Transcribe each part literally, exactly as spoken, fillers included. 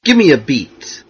Give me a beat.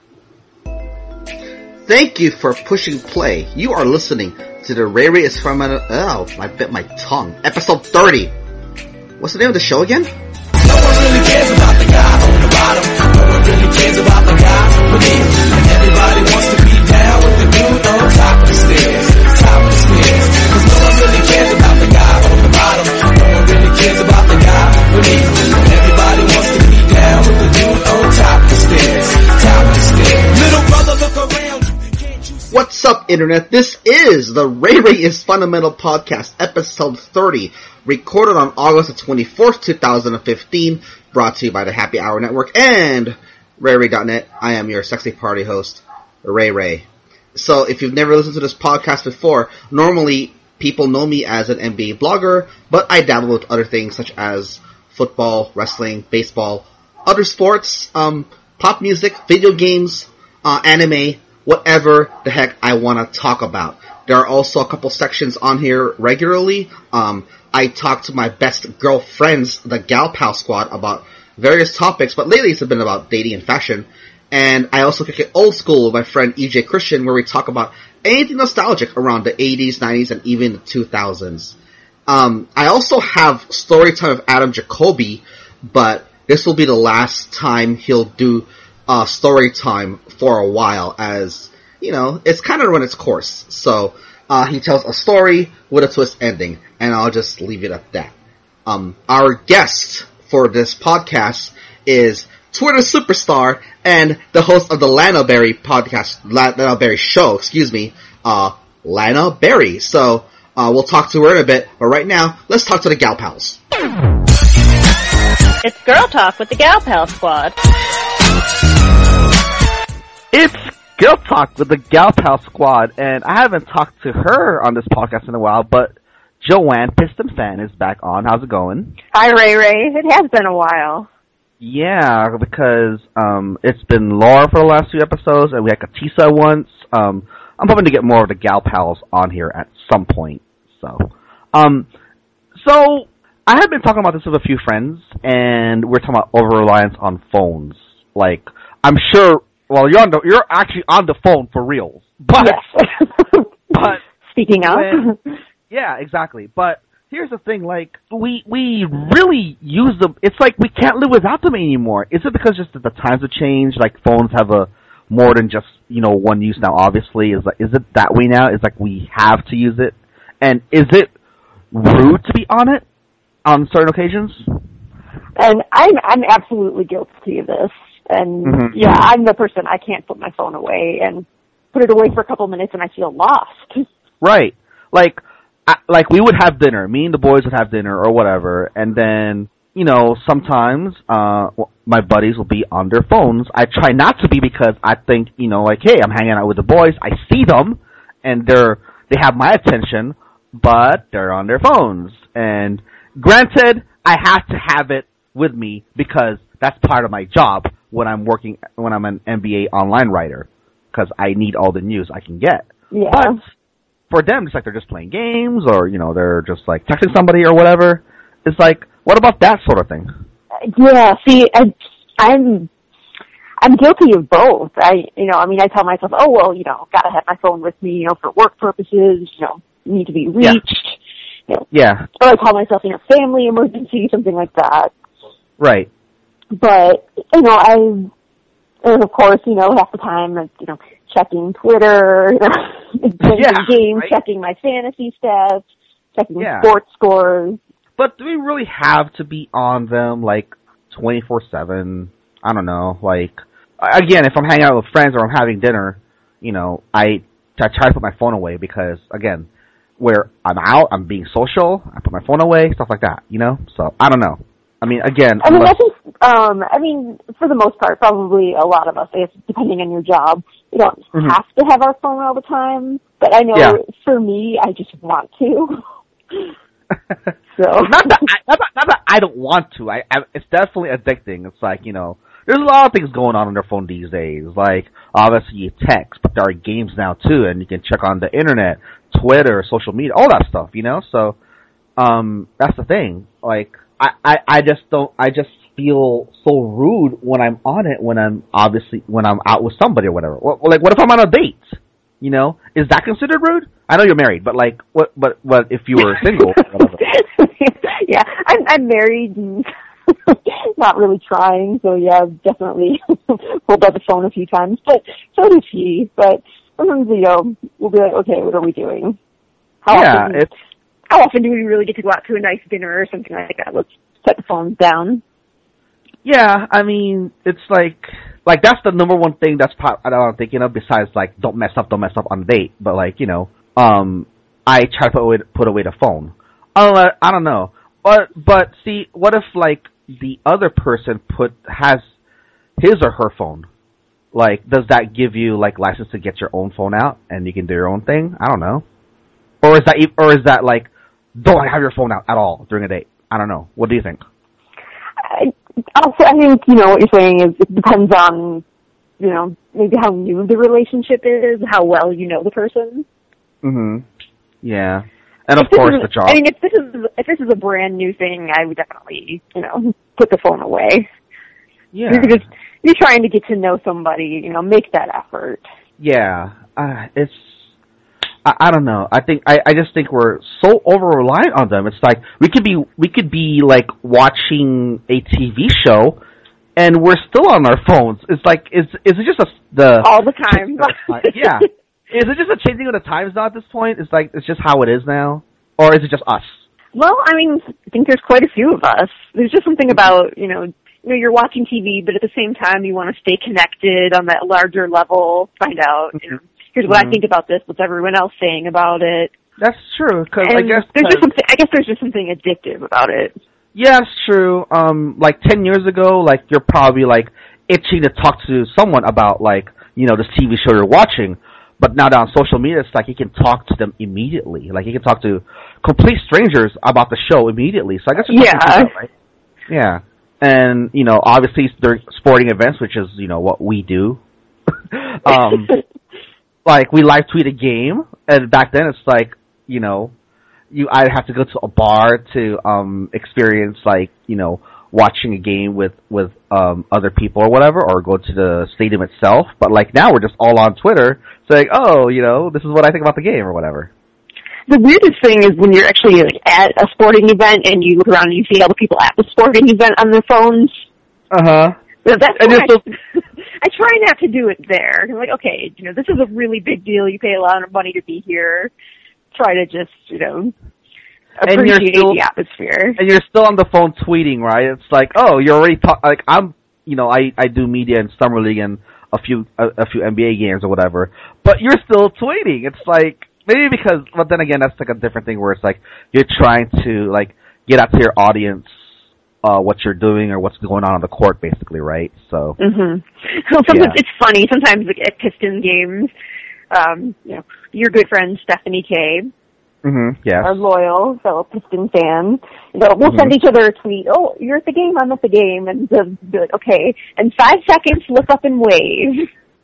Thank you for pushing play. You are listening to the Ray Ray is Fundamental. Oh, I bit my tongue. Episode thirty. What's the name of the show again? No one really cares about the guy on the bottom. No one really cares about the guy beneath. And everybody wants to be down with the dude on top of the stairs. Top of the stairs. Cause no one really cares about the guy on the bottom. No one really cares about the guy beneath. And everybody wants to be down with the dude on top of the stairs. Top of the stairs. Little brother, look around. What's up, Internet? This is the Ray Ray is Fundamental Podcast, episode thirty, recorded on August twenty-fourth, twenty fifteen, brought to you by the Happy Hour Network and Ray Ray dot net. I am your sexy party host, Ray Ray. So, if you've never listened to this podcast before, normally people know me as an N B A blogger, but I dabble with other things such as football, wrestling, baseball, other sports, um, pop music, video games, uh, anime, whatever the heck I want to talk about. There are also a couple sections on here regularly. Um, I talk to my best girlfriends, the Gal Pal Squad, about various topics, but lately it's been about dating and fashion. And I also kick it old school with my friend E J Christian, where we talk about anything nostalgic around the eighties, nineties, and even the two thousands. Um, I also have Storytime of Adam Jacoby, but this will be the last time he'll do uh, story time for a while, as, you know, it's kind of run its course. So, uh, he tells a story with a twist ending, and I'll just leave it at that. Um, our guest for this podcast is Twitter superstar and the host of the Lana Berry podcast, Lana Berry show, excuse me, uh, Lana Berry. So, uh, we'll talk to her in a bit, but right now, let's talk to the Gal Pals. It's Girl Talk with the Gal Pal Squad. It's Girl Talk with the Gal Pal Squad, and I haven't talked to her on this podcast in a while, but Joanne Piston Fan is back on. How's it going? Hi, Ray Ray. It has been a while. Yeah, because um, it's been Laura for the last few episodes, and we had Katisa once. Um, I'm hoping to get more of the Gal Pals on here at some point. So, um, so I have been talking about this with a few friends, and we're talking about over-reliance on phones. Like, I'm sure... Well, you're on the, you're actually on the phone for reals. But, yes. but speaking of, when, yeah, exactly. But here's the thing: like we we really use them. It's like we can't live without them anymore. Is it because just that the times have changed? Like phones have a more than just you know one use now. Obviously, is like is it that way now? Is like we have to use it, and is it rude to be on it on certain occasions? And I'm I'm absolutely guilty of this. And, mm-hmm. yeah, I'm the person, I can't put my phone away and put it away for a couple minutes and I feel lost. Right. Like, I, like we would have dinner. Me and the boys would have dinner or whatever. And then, you know, sometimes uh my buddies will be on their phones. I try not to be because I think, you know, like, hey, I'm hanging out with the boys. I see them and they're, they have my attention, but they're on their phones. And granted, I have to have it with me because that's part of my job when I'm working, when I'm an N B A online writer, because I need all the news I can get. Yeah. But for them, it's like they're just playing games, or, you know, they're just like texting somebody or whatever. It's like, what about that sort of thing? Yeah, see, I, I'm, I'm guilty of both. I, you know, I mean, I tell myself, oh, well, you know, gotta have my phone with me, you know, for work purposes, you know, need to be reached. Yeah. You know. Yeah. Or I call myself, you know, family emergency, something like that. Right. But, you know, I, and of course, you know, half the time, like, you know, checking Twitter, you know, playing yeah, games, right? checking my fantasy stats, checking yeah. sports scores. But do we really have to be on them, like, twenty-four seven? I don't know, like, again, if I'm hanging out with friends or I'm having dinner, you know, I, I try to put my phone away because, again, where I'm out, I'm being social, I put my phone away, stuff like that, you know? So, I don't know. I mean, again... I mean, unless... I think, um, I mean, for the most part, probably a lot of us, I guess, depending on your job, we don't mm-hmm. have to have our phone all the time, but I know yeah. for me, I just want to. so not, that I, not, that, not that I don't want to. I, I It's definitely addicting. It's like, you know, there's a lot of things going on on their phone these days. Like, obviously you text, but there are games now, too, and you can check on the internet, Twitter, social media, all that stuff, you know? So, um, that's the thing. Like... I, I, I just don't, I just feel so rude when I'm on it when I'm obviously when I'm out with somebody or whatever. Well, like, what if I'm on a date? You know, is that considered rude? I know you're married, but like, what? But what if you were single? Whatever. Yeah, I'm I'm married and not really trying. So yeah, I've definitely pulled out the phone a few times. But so did she. But sometimes, you know, we'll be like, okay, what are we doing? How Yeah, often, it's how often do we really get to go out to a nice dinner or something like that? Let's set the phones down. yeah. I mean, it's like like that's the number one thing that's pop, that I'm thinking of besides like don't mess up, don't mess up on a date. But like you know, um, I try to put away put away the phone. Oh, I don't know. But but see, what if like the other person put has his or her phone? Like, does that give you like license to get your own phone out and you can do your own thing? I don't know. Or is that or is that like don't have your phone out at all during a date? I don't know. What do you think? I, also, I think, you know, what you're saying is it depends on, you know, maybe how new the relationship is, how well you know the person. Mhm. Yeah. And of If this course is- the job. I mean, if this is if this is a brand new thing, I would definitely, you know, put the phone away. Yeah. You're just you're trying to get to know somebody, you know, make that effort. Yeah. Uh, it's I, I don't know. I think I, I just think we're so over reliant on them. It's like we could be we could be like watching a T V show and we're still on our phones. It's like is is it just a, the All the time. yeah. Is it just a changing of the times now at this point? It's like it's just how it is now, or is it just us? Well, I mean, I think there's quite a few of us. There's just something about, you know, you know, you're watching T V, but at the same time, you want to stay connected on that larger level. Find out, you know, here's what Mm-hmm. I think about this. What's everyone else saying about it? That's true. Because I And guess there's just something. I guess there's just something addictive about it. yeah, it's true. Um, like ten years ago, like you're probably like itching to talk to someone about like you know this T V show you're watching. But now that on social media, it's like you can talk to them immediately. Like you can talk to complete strangers about the show immediately. So I guess it's Yeah. something to that, right? Yeah. And, you know, obviously they're sporting events, which is, you know, what we do. um, like we live tweet a game, and back then it's like, you know, you I'd have to go to a bar to um experience like, you know, watching a game with with um other people or whatever, or go to the stadium itself. But like now we're just all on Twitter saying, oh, you know, this is what I think about the game or whatever. The weirdest thing is when you're actually like, at a sporting event and you look around and you see all the people at the sporting event on their phones. Uh huh. So that's And why you're still- I, I try not to do it there. I'm like, okay, you know, this is a really big deal. You pay a lot of money to be here. Try to just, you know, And you're appreciate still- the atmosphere. And you're still on the phone tweeting, right? It's like, oh, you're already talk- like I'm, you know, I I do media in summer league and a few a, a few N B A games or whatever, but you're still tweeting. It's like maybe because, but then again, that's like a different thing where it's like you're trying to like get out to your audience uh what you're doing or what's going on on the court, basically, right? So Mm-hmm. Well, sometimes Yeah. it's funny. Sometimes like, at Piston games, um, you know, your good friend Stephanie K, mm-hmm, yes. our loyal fellow Piston fan, you know, we'll send Mhm. each other a tweet. Oh, you're at the game. I'm at the game, and they'll be like, okay. In five seconds, look up and wave.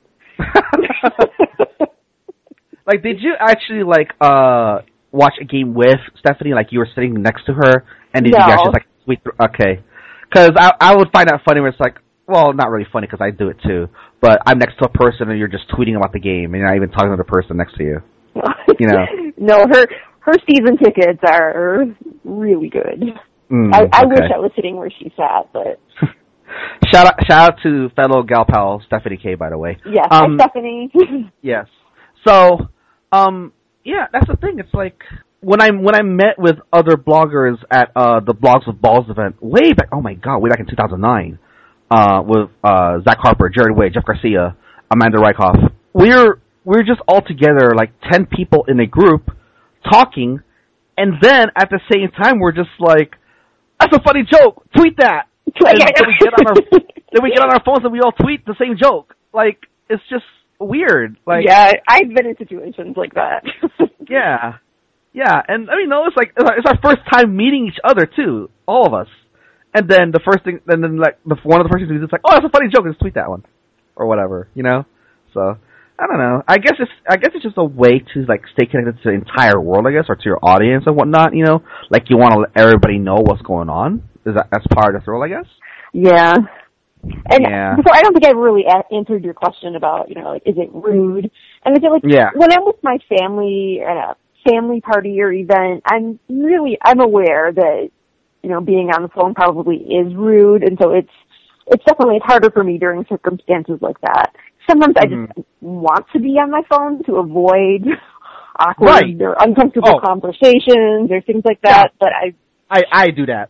Like, did you actually like uh watch a game with Stephanie? Like, you were sitting next to her, and did No. you guys just like tweet through? Okay, because I I would find that funny when it's like, well, not really funny because I do it too. But I'm next to a person and you're just tweeting about the game, and you're not even talking to the person next to you. You know. No, her her season tickets are really good. Mm, I, I okay. wish I was sitting where she sat, but Shout out, shout out to fellow gal pal Stephanie K. By the way. yes, Um, hi, Stephanie. Yes. So, um, yeah, that's the thing. It's like when I when I met with other bloggers at uh the Blogs of Balls event way back. Oh my god, way back in two thousand nine. Uh, with uh Zach Harper, Jared Wade, Jeff Garcia, Amanda Rykoff. We're we're just all together, like ten people in a group, talking, and then at the same time we're just like, "That's a funny joke. Tweet that." And then we get on our then we get on our phones and we all tweet the same joke. Like, it's just weird. Like, yeah, I've been in situations like that. yeah, yeah, and I mean, no, it's like it's our first time meeting each other too, all of us. And then the first thing, and then like the one of the first things we do is like, oh, that's a funny joke, let's tweet that one, or whatever, you know. So I don't know. I guess it's I guess it's just a way to like stay connected to the entire world, I guess, or to your audience and whatnot. You know, like you want to let everybody know what's going on. Is that that's part of the thrill, I guess? Yeah. And Yeah. before, I don't think I really a- answered your question about, you know, like, is it rude? And I feel like Yeah. when I'm with my family at a family party or event, I'm really, I'm aware that, you know, being on the phone probably is rude. And so it's, it's definitely it's harder for me during circumstances like that. Sometimes mm-hmm. I just want to be on my phone to avoid awkward right. or uncomfortable oh. conversations or things like that. Yeah. But I, I, I do that.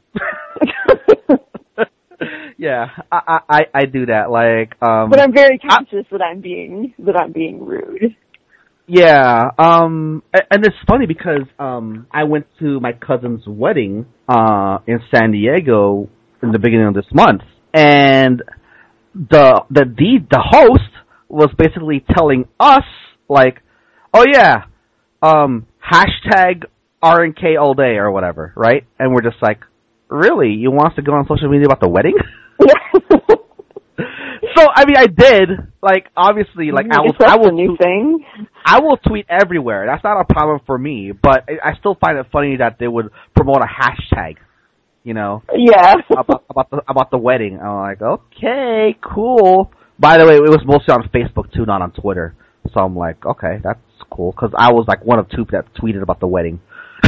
Yeah, I, I I do that. Like, um, but I'm very conscious I, that I'm being that I'm being rude. Yeah, um, and it's funny because um, I went to my cousin's wedding uh, in San Diego in the beginning of this month, and the the the the host was basically telling us like, oh yeah, um, hashtag R N K all day or whatever, right? And we're just like, really? You want us to go on social media about the wedding? Yeah. So I mean, I did. Like, obviously, like I, I will. That's I will a new tweet, thing. I will tweet everywhere. That's not a problem for me. But I, I still find it funny that they would promote a hashtag. You know. Yeah. about about the about the wedding. I'm like, okay, cool. By the way, it was mostly on Facebook too, not on Twitter. So I'm like, okay, that's cool. Because I was like one of two that tweeted about the wedding.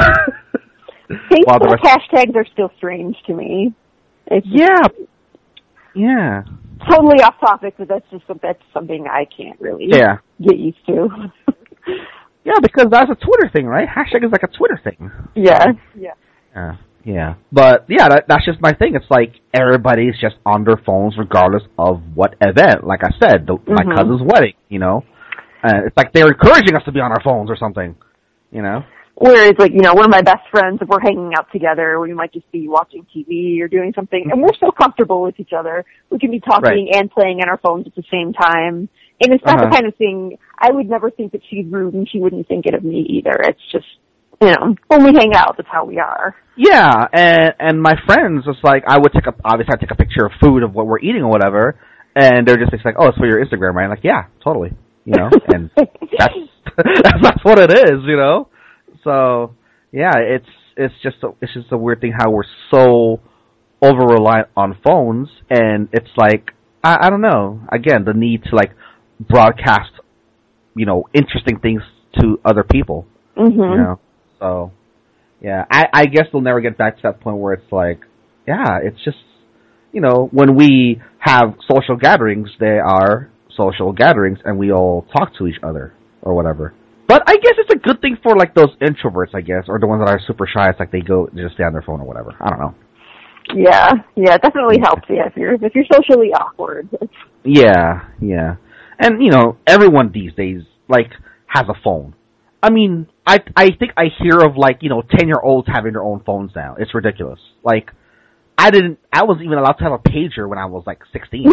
Facebook rest- hashtags are still strange to me. It's yeah. Yeah. Totally off topic, but that's just that's something I can't really yeah. get used to. Yeah, because that's a Twitter thing, right? Hashtag is like a Twitter thing. Yeah. Yeah. Yeah. Yeah. But yeah, that, that's just my thing. It's like everybody's just on their phones regardless of what event. Like I said, the, mm-hmm. my cousin's wedding, you know? Uh, it's like they're encouraging us to be on our phones or something, you know? Whereas, like, you know, one of my best friends, if we're hanging out together, we might just be watching T V or doing something, and we're so comfortable with each other. We can be talking right. and playing on our phones at the same time. And it's not uh-huh. the kind of thing, I would never think that she's rude, and she wouldn't think it of me either. It's just, you know, when we hang out, that's how we are. Yeah, and and my friends, it's like, I would take a, obviously I'd take a picture of food of what we're eating or whatever, and they're just like, oh, it's for your Instagram, right? I'm like, yeah, totally, you know, and that's, that's, that's what it is, you know? So, yeah, it's it's just a, it's just a weird thing how we're so over reliant on phones, and it's like I, I don't know. Again, the need to like broadcast, you know, interesting things to other people. Mm-hmm. You know, so yeah, I, I guess we'll never get back to that point where it's like, yeah, it's just, you know, when we have social gatherings, they are social gatherings, and we all talk to each other or whatever. But I guess it's a good thing for, like, those introverts, I guess, or the ones that are super shy. It's like they go just stay on their phone or whatever. I don't know. Yeah, yeah, it definitely helps. Yeah, if you're if you're socially awkward. Yeah, yeah, and you know, everyone these days like has a phone. I mean, I I think I hear of like you know ten year olds having their own phones now. It's ridiculous. Like, I didn't. I wasn't even allowed to have a pager when I was like sixteen.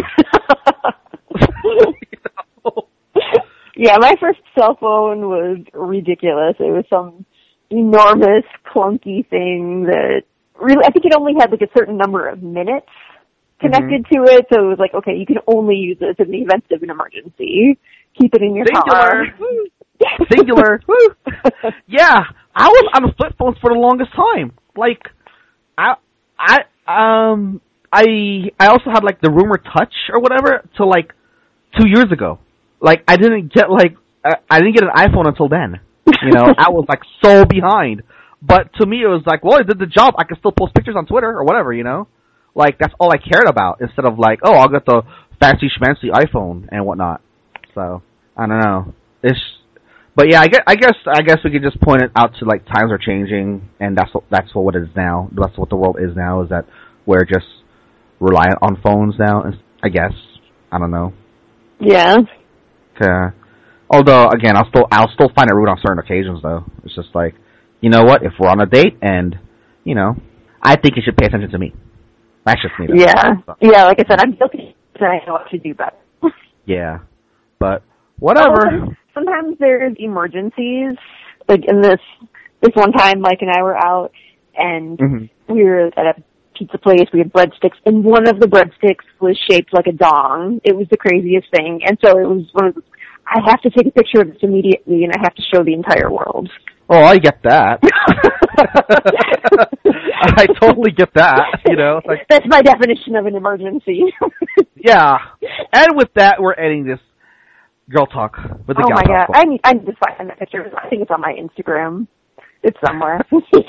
You know? Yeah, my first cell phone was ridiculous. It was some enormous, clunky thing that really, I think it only had like a certain number of minutes connected mm-hmm. to it, so it was like, okay, you can only use this in the event of an emergency. Keep it in your Singular. car. Singular. Yeah, I was on flip phones for the longest time. Like, I, I, um, I, I also had like the Rumor Touch or whatever till like two years ago. Like, I didn't get, like, uh, I didn't get an iPhone until then. You know, I was, like, so behind. But to me, it was like, well, I did the job. I can still post pictures on Twitter or whatever, you know? Like, that's all I cared about instead of, like, oh, I'll get the fancy schmancy iPhone and whatnot. So, I don't know. It's, but yeah, I guess, I guess, I guess we could just point it out to, like, times are changing, and that's what, that's what it is now. That's what the world is now, is that we're just reliant on phones now, I guess. I don't know. Yeah. Uh, although, again, I'll still I'll still find it rude on certain occasions, though. It's just like, you know what? If we're on a date and, you know, I think you should pay attention to me. That's just me. Though. Yeah. So. Yeah, like I said, I'm guilty, and I know what to do better. Yeah. But, whatever. Oh, sometimes there's emergencies. Like, in this, this one time, Mike and I were out, and mm-hmm. we were at a pizza place, we had breadsticks, and one of the breadsticks was shaped like a dong. It was the craziest thing, and so it was one of the, I have to take a picture of this immediately, and I have to show the entire world. Oh, I get that. I totally get that. You know, it's like That's my definition of an emergency. yeah. And with that, we're ending this girl talk with the Oh gal my talk. god, I need, I need to find that picture. I think it's on my Instagram. It's somewhere.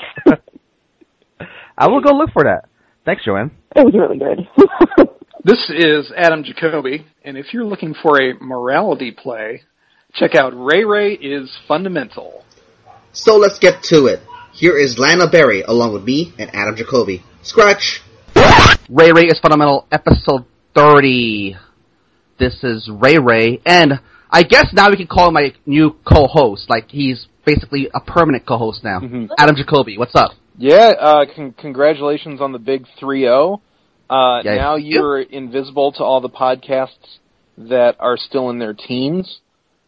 I will go look for that. Thanks, Joanne. It was really good. This is Adam Jacoby, and if you're looking for a morality play, check out Ray Ray is Fundamental. So let's get to it. Here is Lana Berry along with me and Adam Jacoby. Scratch! Ray Ray is Fundamental, episode thirty. This is Ray Ray, and I guess now we can call him my new co-host. Like, he's basically a permanent co-host now. Mhm. Adam Jacoby, what's up? Yeah, uh, con- congratulations on the big three oh. Uh, Yeah, now you- you're invisible to all the podcasts that are still in their teens.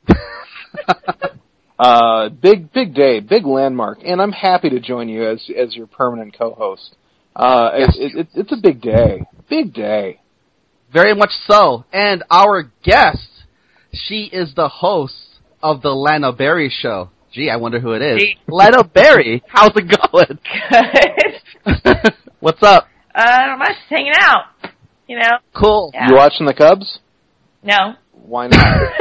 uh, big, big day, big landmark, and I'm happy to join you as as your permanent co-host. Uh, Yes. it, it, it's a big day, big day. Very much so. And our guest, she is the host of the Lana Berry Show. Gee, I wonder who it is. Gee. Lana Berry, how's it going? Good. What's up? Uh, not much, just hanging out. You know? Cool. Yeah. You watching the Cubs? No. Why not?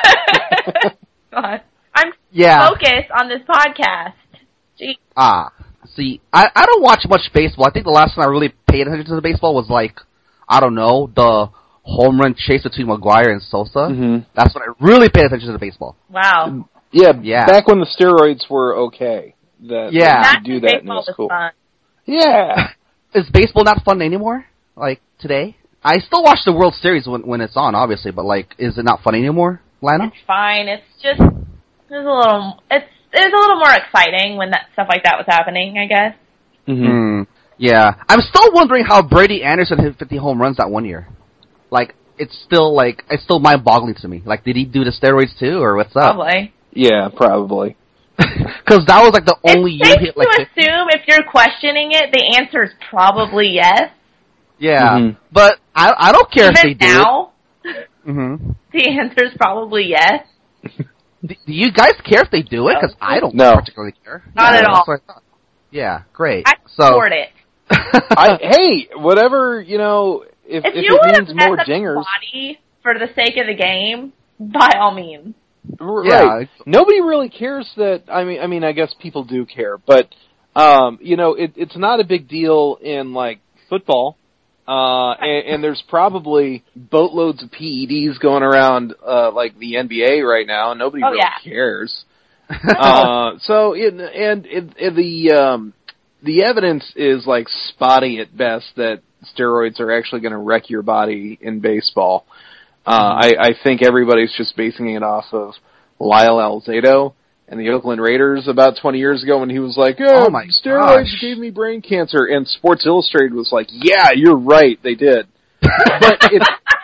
God. I'm Yeah. focused on this podcast. Gee. Ah. See, I, I don't watch much baseball. I think the last time I really paid attention to the baseball was like, I don't know, the home run chase between McGuire and Sosa. Mhm. That's when I really paid attention to the baseball. Wow. Yeah, Yeah. back when the steroids were okay. That Yeah. that That's you do that and it baseball was was cool. fun. Yeah. Is baseball not fun anymore? Like, today? I still watch the World Series when when it's on, obviously, but like, is it not fun anymore, Lana? It's fine. It's just, there's a little, it's, it's a little more exciting when that stuff like that was happening, I guess. Mm-hmm. Hmm. Yeah. I'm still wondering how Brady Anderson hit fifty home runs that one year. Like, it's still, like, it's still mind-boggling to me. Like, did he do the steroids too, or what's up? Probably. Yeah, probably. Because that was, like, the only It's year safe he hit, like, to fifty. assume if you're questioning it, the answer is probably yes. Yeah. Mhm. But I I don't care if they Even do now, it. Mm-hmm. the answer is probably yes. Do, do you guys care if they do it? Because I don't No. particularly care. Not Yeah, at all. that's what I thought. Yeah, great. I so, support it. I hey, whatever, you know, if, If, if you it want means to more mess up your dingers. body for the sake of the game, by all means. r- Yeah, Right. it's- Nobody really cares that I mean I mean I guess people do care, but um, you know, it, it's not a big deal in like football. Uh, and, and there's probably boatloads of P E Ds going around, uh, like the N B A right now, and nobody Oh, really yeah. cares. uh, so, it, and it, it, the, um, the evidence is like spotty at best that steroids are actually going to wreck your body in baseball. Uh, I, I think everybody's just basing it off of Lyle Alzado and the Oakland Raiders about twenty years ago when he was like, oh, Oh my steroids gosh. gave me brain cancer, and Sports Illustrated was like, yeah, you're right, they did. But it's,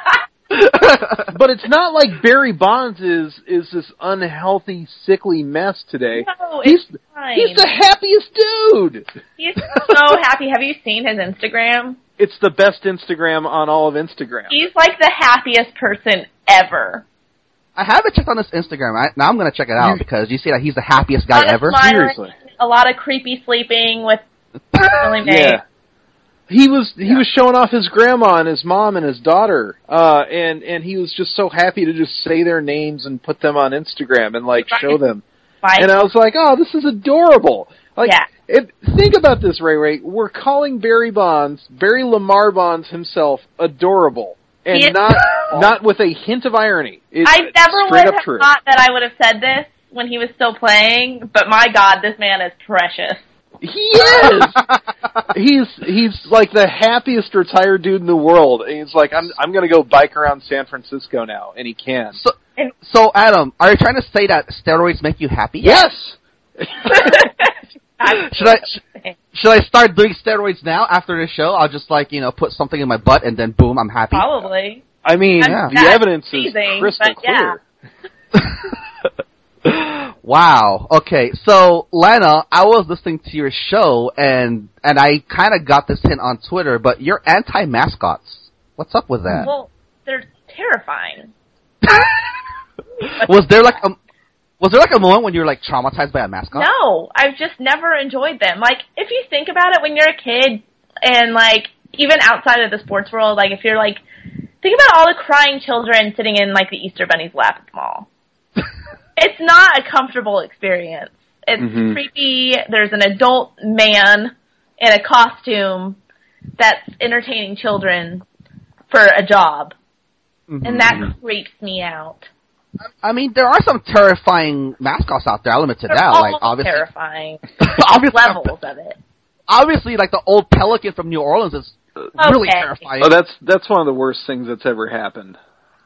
but it's not like Barry Bonds is, is this unhealthy, sickly mess today. No, He's, it's fine. he's the happiest dude! He's so happy. Have you seen his Instagram? It's the best Instagram on all of Instagram. He's like the happiest person ever. I haven't checked on his Instagram. I, now I'm going to check it out because you see that he's the happiest guy A lot of ever. smiling, Seriously. A lot of creepy sleeping with Billy May. Yeah. He was he was showing off his grandma and his mom and his daughter, uh, and and he was just so happy to just say their names and put them on Instagram and like show them. Bye. And I was like, oh, this is adorable. Like, Yeah. if, think about this, Ray Ray. We're calling Barry Bonds, Barry Lamar Bonds himself, adorable, and He is- not not with a hint of irony. It's I never straight would up have true. thought that I would have said this when he was still playing, but my God, this man is precious. He is. he's he's like the happiest retired dude in the world. And he's like, I'm I'm gonna go bike around San Francisco now, and he can. So, so, Adam, are you trying to say that steroids make you happy? Yes. Should I sh- should I start doing steroids now after the show? I'll just like you know put something in my butt and then boom, I'm happy. Probably. I mean, Yeah. the That's evidence is teasing, crystal but yeah. clear. Wow. Okay. So, Lana, I was listening to your show and and I kind of got this hint on Twitter, but you're anti-mascots. What's up with that? Well, they're terrifying. Was there like a Was there like a moment when you were like traumatized by a mascot? No, I've just never enjoyed them. Like, if you think about it, when you're a kid, and like, even outside of the sports world, like, if you're like, think about all the crying children sitting in like the Easter Bunny's lap at the mall. It's not a comfortable experience. It's mm-hmm. creepy. There's an adult man in a costume that's entertaining children for a job. Mm-hmm. And that creeps me out. I mean, there are some terrifying mascots out there. I'll admit to They're that. all Like, obviously, terrifying. obviously, levels of it. Obviously, like the old pelican from New Orleans is okay. really terrifying. Oh, that's that's one of the worst things that's ever happened.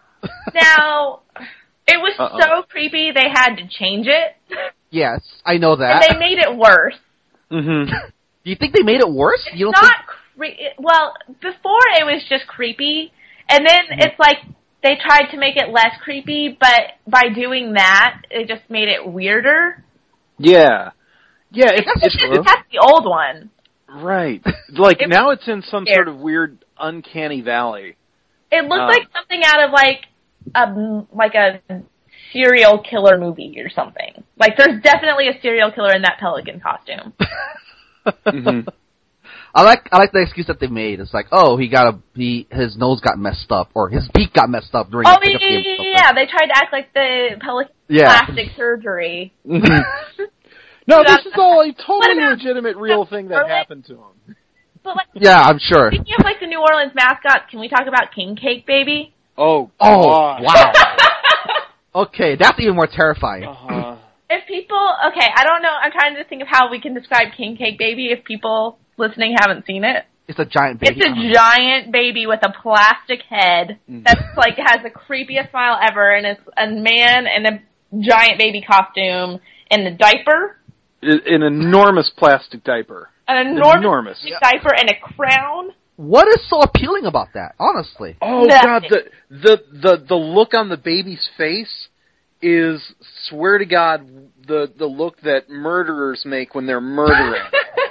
Now, it was Uh-oh. so creepy they had to change it. Yes, I know that. And they made it worse. Mm-hmm. Do you think they made it worse? It's you don't not think... cre- well, before it was just creepy, and then mm-hmm. it's like they tried to make it less creepy, but by doing that, it just made it weirder. Yeah. Yeah, it's, it's, it's that's the old one. Right. Like, it now it's in some weird. sort of weird, uncanny valley. It looked um, like something out of, like, a, like a serial killer movie or something. Like, there's definitely a serial killer in that pelican costume. mm-hmm. I like I like the excuse that they made. It's like, oh, he got a he his nose got messed up or his beak got messed up during. Oh the yeah, yeah, yeah, yeah. They tried to act like the pelican yeah. plastic surgery. Mm-hmm. No, this is all a totally legitimate, real thing that happened to him. But like, yeah, I'm sure. Speaking of like the New Orleans mascots, can we talk about King Cake Baby? Oh, oh, God. wow. Okay, that's even more terrifying. Uh-huh. If people, okay, I don't know. I'm trying to think of how we can describe King Cake Baby if people listening haven't seen it. It's a giant baby. It's a giant baby with a plastic head mm. that's like has the creepiest smile ever, and it's a man in a giant baby costume in a diaper. An enormous plastic diaper. An enormous, enormous. plastic diaper and a crown. What is so appealing about that, honestly? Oh, Nothing. God, the, the, the, the look on the baby's face is, swear to God, the, the look that murderers make when they're murdering.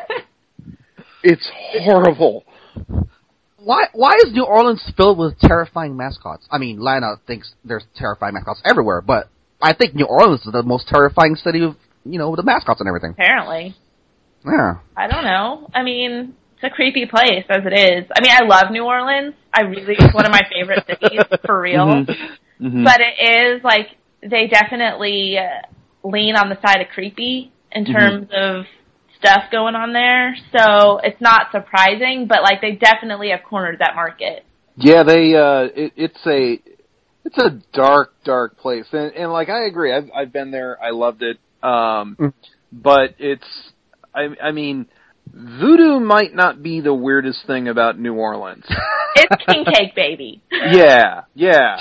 It's horrible. Why Why is New Orleans filled with terrifying mascots? I mean, Lana thinks there's terrifying mascots everywhere, but I think New Orleans is the most terrifying city of, you know, with the mascots and everything. Apparently. Yeah. I don't know. I mean, it's a creepy place as it is. I mean, I love New Orleans. I really, it's one of my favorite cities, for real. Mm-hmm. Mm-hmm. But it is, like, they definitely uh, lean on the side of creepy in terms mm-hmm. of stuff going on there. So it's not surprising, but, like, they definitely have cornered that market. Yeah, they, uh, it, it's a, it's a dark, dark place. And, and like, I agree. I've, I've been there. I loved it. Um, mm. But it's, I, I mean, voodoo might not be the weirdest thing about New Orleans. It's King Cake Baby. Yeah, yeah.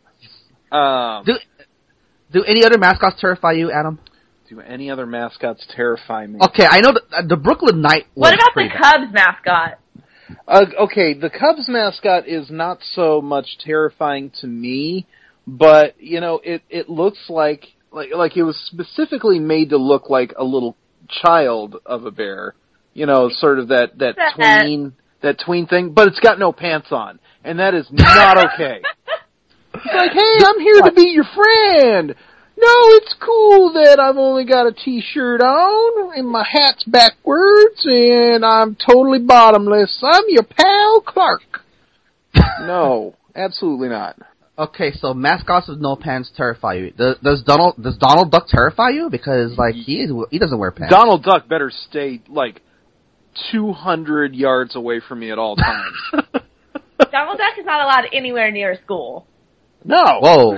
Um, do, do any other mascots terrify you, Adam? Do any other mascots terrify me? Okay, I know the, the Brooklyn Knight. What about the Cubs mascot? Uh, okay, the Cubs mascot is not so much terrifying to me, but you know, it it looks like like like it was specifically made to look like a little child of a bear. You know, sort of that that tween that tween thing, but it's got no pants on, and that is not okay. It's like, hey, I'm here to be your friend. No, it's cool that I've only got a t-shirt on, and my hat's backwards, and I'm totally bottomless. I'm your pal Clark. No, absolutely not. Okay, so mascots with no pants terrify you. Does, does Donald does Donald Duck terrify you? Because like he is, he doesn't wear pants. Donald Duck better stay like two hundred yards away from me at all times. Donald Duck is not allowed anywhere near a school. No. Whoa.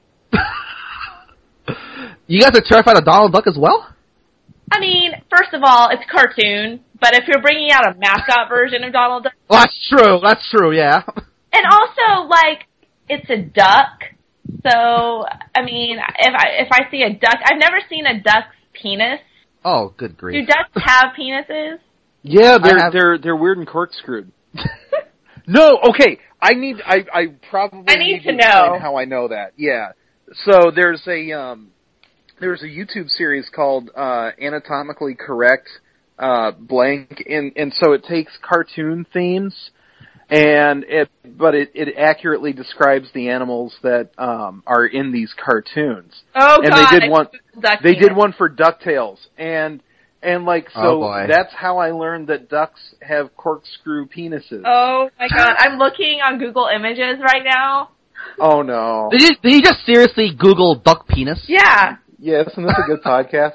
You guys are terrified of Donald Duck as well? I mean, first of all, it's a cartoon, but if you're bringing out a mascot version of Donald Duck... Well, that's true, that's true, yeah. And also, like, it's a duck, so, I mean, if I if I see a duck... I've never seen a duck's penis. Oh, good grief. Do ducks have penises? Yeah, they're have... they're they're weird and corkscrewed. No, okay, I need... I, I probably I need, need to to know how I know that, yeah. So, there's a... um. There's a YouTube series called uh, Anatomically Correct uh, Blank, and, and so it takes cartoon themes, and it but it, it accurately describes the animals that um, are in these cartoons. Oh and God! They did one, Duck They penis. did one for DuckTales, and and like so Oh, boy. that's how I learned that ducks have corkscrew penises. Oh my god, I'm looking on Google Images right now. Oh no! Did you, did you just seriously Google duck penis? Yeah. Yeah, isn't this a good podcast?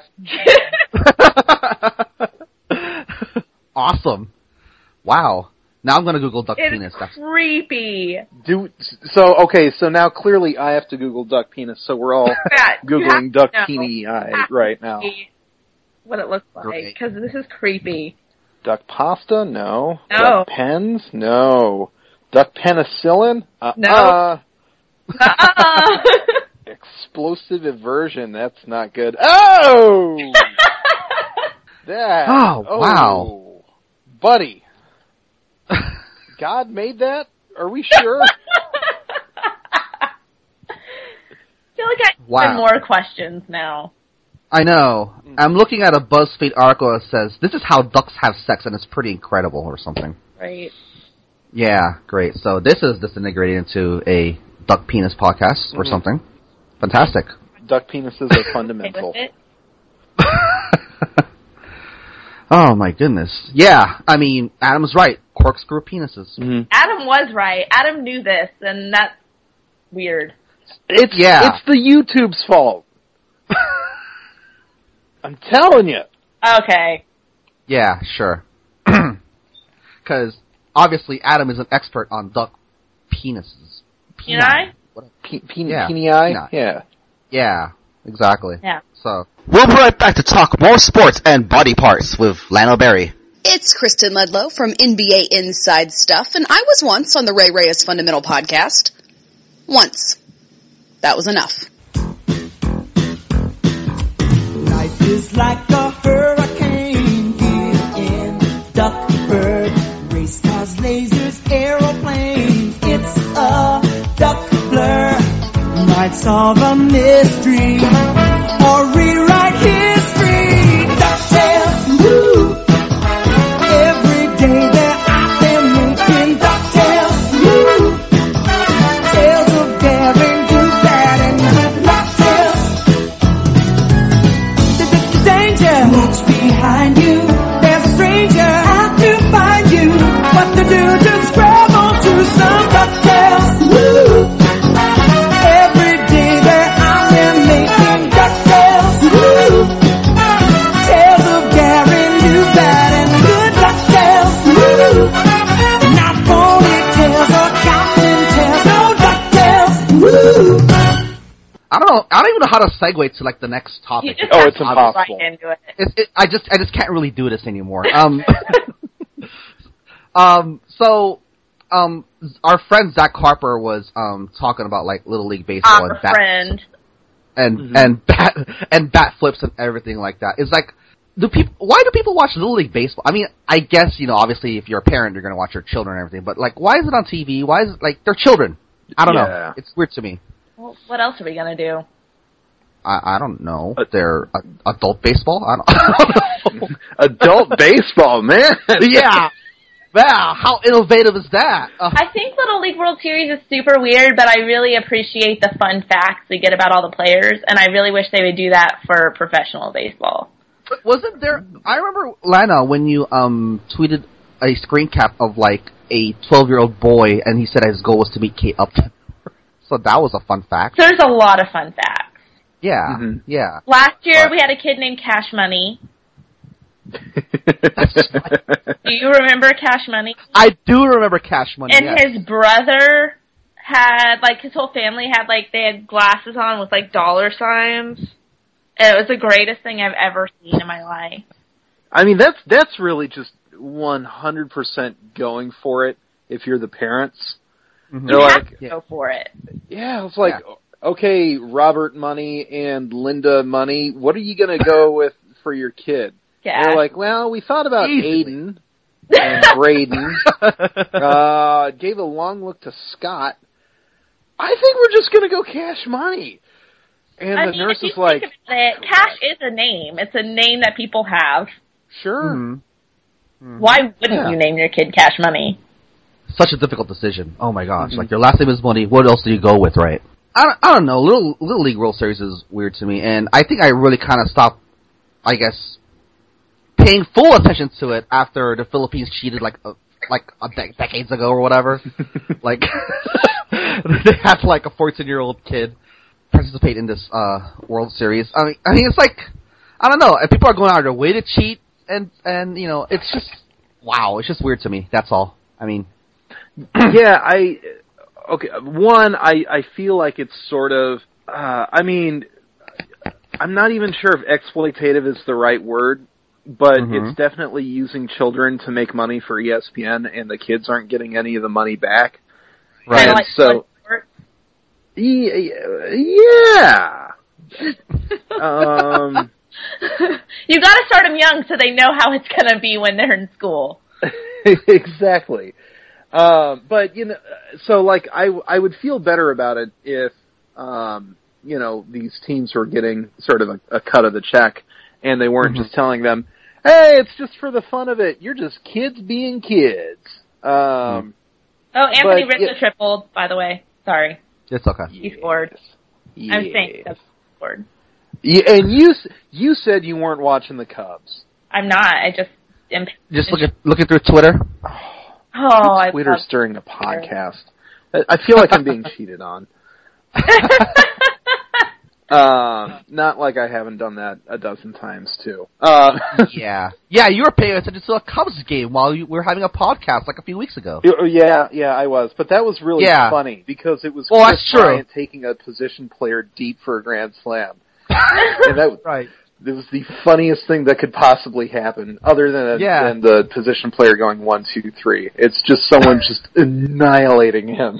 Awesome. Wow. Now I'm gonna Google duck It's penis. That's creepy. Do so. Okay, so now clearly I have to Google duck penis. So we're all Yeah, you googling have duck to know. peenie eye Have to right now. see what it looks like, Great. because this is creepy. Duck pasta? No. No. Duck pens? No. Duck penicillin? Uh No. uh Uh-uh. Explosive aversion. That's not good. Oh. That. Oh, wow. Buddy. God made that? Are we sure? I feel like I have Wow. more questions now. I know. I'm looking at a BuzzFeed article that says this is how ducks have sex, and it's pretty incredible, or something. Right. Yeah, great. So this is disintegrating into a duck penis podcast or Mhm. something. Fantastic. Duck penises are Okay fundamental. with it? Oh my goodness. Yeah, I mean, Adam's right. Corkscrew penises. Mm-hmm. Adam was right. Adam knew this, and that's weird. It's Yeah. It's the YouTube's fault. I'm telling you. Okay. Yeah, sure. Because obviously Adam is an expert on duck penises. You know? What? Pe- pe- Yeah. Peeny eye? Peanut. Yeah. Yeah, exactly. Yeah. So We'll be right back to talk more sports and body parts with Lionel Berry. It's Kristen Ledlow from N B A Inside Stuff, and I was once on the Ray Reyes Fundamental podcast. Once. That was enough. Life is like a hurricane here in Duckburg. Race cars, lasers, aeroplanes. It's a duck blur. Might solve a mystery or rewrite history. DuckTales, woo! Every day they're out there making DuckTales, woo! Tales of daring, do bad, and good DuckTales. Danger lurks behind you. There's a stranger out to find you. What to do? Just grab onto some DuckTales. Woo! Every day they're out there making DuckTales. Woo! Tales of daring, do bad, and good DuckTales. Woo! Not ponytails or cowling tails. No DuckTales. Woo! I don't know. I don't even know how to segue to like the next You topic. just Oh, have it's to go impossible. right into it. It, it, I just I just can't really do this anymore. Um, um, so um, our friend Zach Harper was um talking about like Little League baseball Our and bat friend. and Mhm. and bat and bat flips and everything like that. It's like, do people? Why do people watch Little League baseball? I mean, I guess you know, obviously, if you're a parent, you're going to watch your children and everything. But like, why is it on T V? Why is it like they're children? I don't Yeah. know. It's weird to me. Well, what else are we gonna do? I, I don't know. Uh, They're uh, adult baseball. I don't, I don't know. Adult baseball, man. Yeah. Wow, how innovative is that? Uh, I think Little League World Series is super weird, but I really appreciate the fun facts we get about all the players, and I really wish they would do that for professional baseball. wasn't there? I remember, Lana, when you um tweeted a screen cap of like a twelve-year-old boy, and he said his goal was to meet Kate Upton. So that was a fun fact. There's a lot of fun facts. Yeah, Mhm. yeah. Last year, But- we had a kid named Cash Money. Do you remember Cash Money? I do remember Cash Money. And yes. his brother had, like, his whole family had, like, they had glasses on with, like, dollar signs. And it was the greatest thing I've ever seen in my life. I mean, that's that's really just one hundred percent going for it if you're the parents. Mhm. They're You like, have to go for it. yeah, it's like, Yeah. okay, Robert Money and Linda Money, what are you going to go with for your kid? Yeah. They're like, well, we thought about Easily. Aiden and Braden. uh, gave a long look to Scott. I think we're just going to go Cash Money. And I the mean, nurse if you is like, think about it, Cash is a name. It's a name that people have. sure. Mhm. Why wouldn't Yeah. you name your kid Cash Money? Such a difficult decision. Oh my gosh! Mhm. Like your last name is Money. What else do you go with, right? I don't, I don't know. Little Little League World Series is weird to me, and I think I really kind of stopped, I guess, paying full attention to it after the Philippines cheated like a, like a de- decades ago or whatever. Like they had like a fourteen-year-old kid participate in this uh World Series. I mean, I mean, it's like I don't know. And people are going out of their way to cheat, and and you know, it's just wow. It's just weird to me. That's all. I mean, yeah, I. Okay, one, I, I feel like it's sort of, uh, I mean, I'm not even sure if exploitative is the right word, but mm-hmm. it's definitely using children to make money for E S P N, and the kids aren't getting any of the money back. Right. Kind of like so, yeah. um, you got to start them young so they know how it's going to be when they're in school. Exactly. Uh, but, you know, so, like, I, I would feel better about it if, um, you know, these teams were getting sort of a, a cut of the check, and they weren't mm-hmm. just telling them, hey, it's just for the fun of it. You're just kids being kids. Um, oh, Anthony Rizzo tripled, by the way. Sorry. It's okay. He yes. scored. Yes. I'm saying that's scored. Yeah, and you, you said you weren't watching the Cubs. I'm not. I just am. Just looking, looking through Twitter? Oh, I Twitter's during a podcast. I feel like I'm being cheated on. uh, not like I haven't done that a dozen times too. Uh, yeah, yeah, you were paying attention to a Cubs game while you were having a podcast like a few weeks ago. Yeah, yeah, I was, but that was really yeah. funny because it was well, Chris Bryant taking a position player deep for a grand slam, and that right. It was the funniest thing that could possibly happen, other than, a, yeah. than the position player going one, two, three. It's just someone just annihilating him.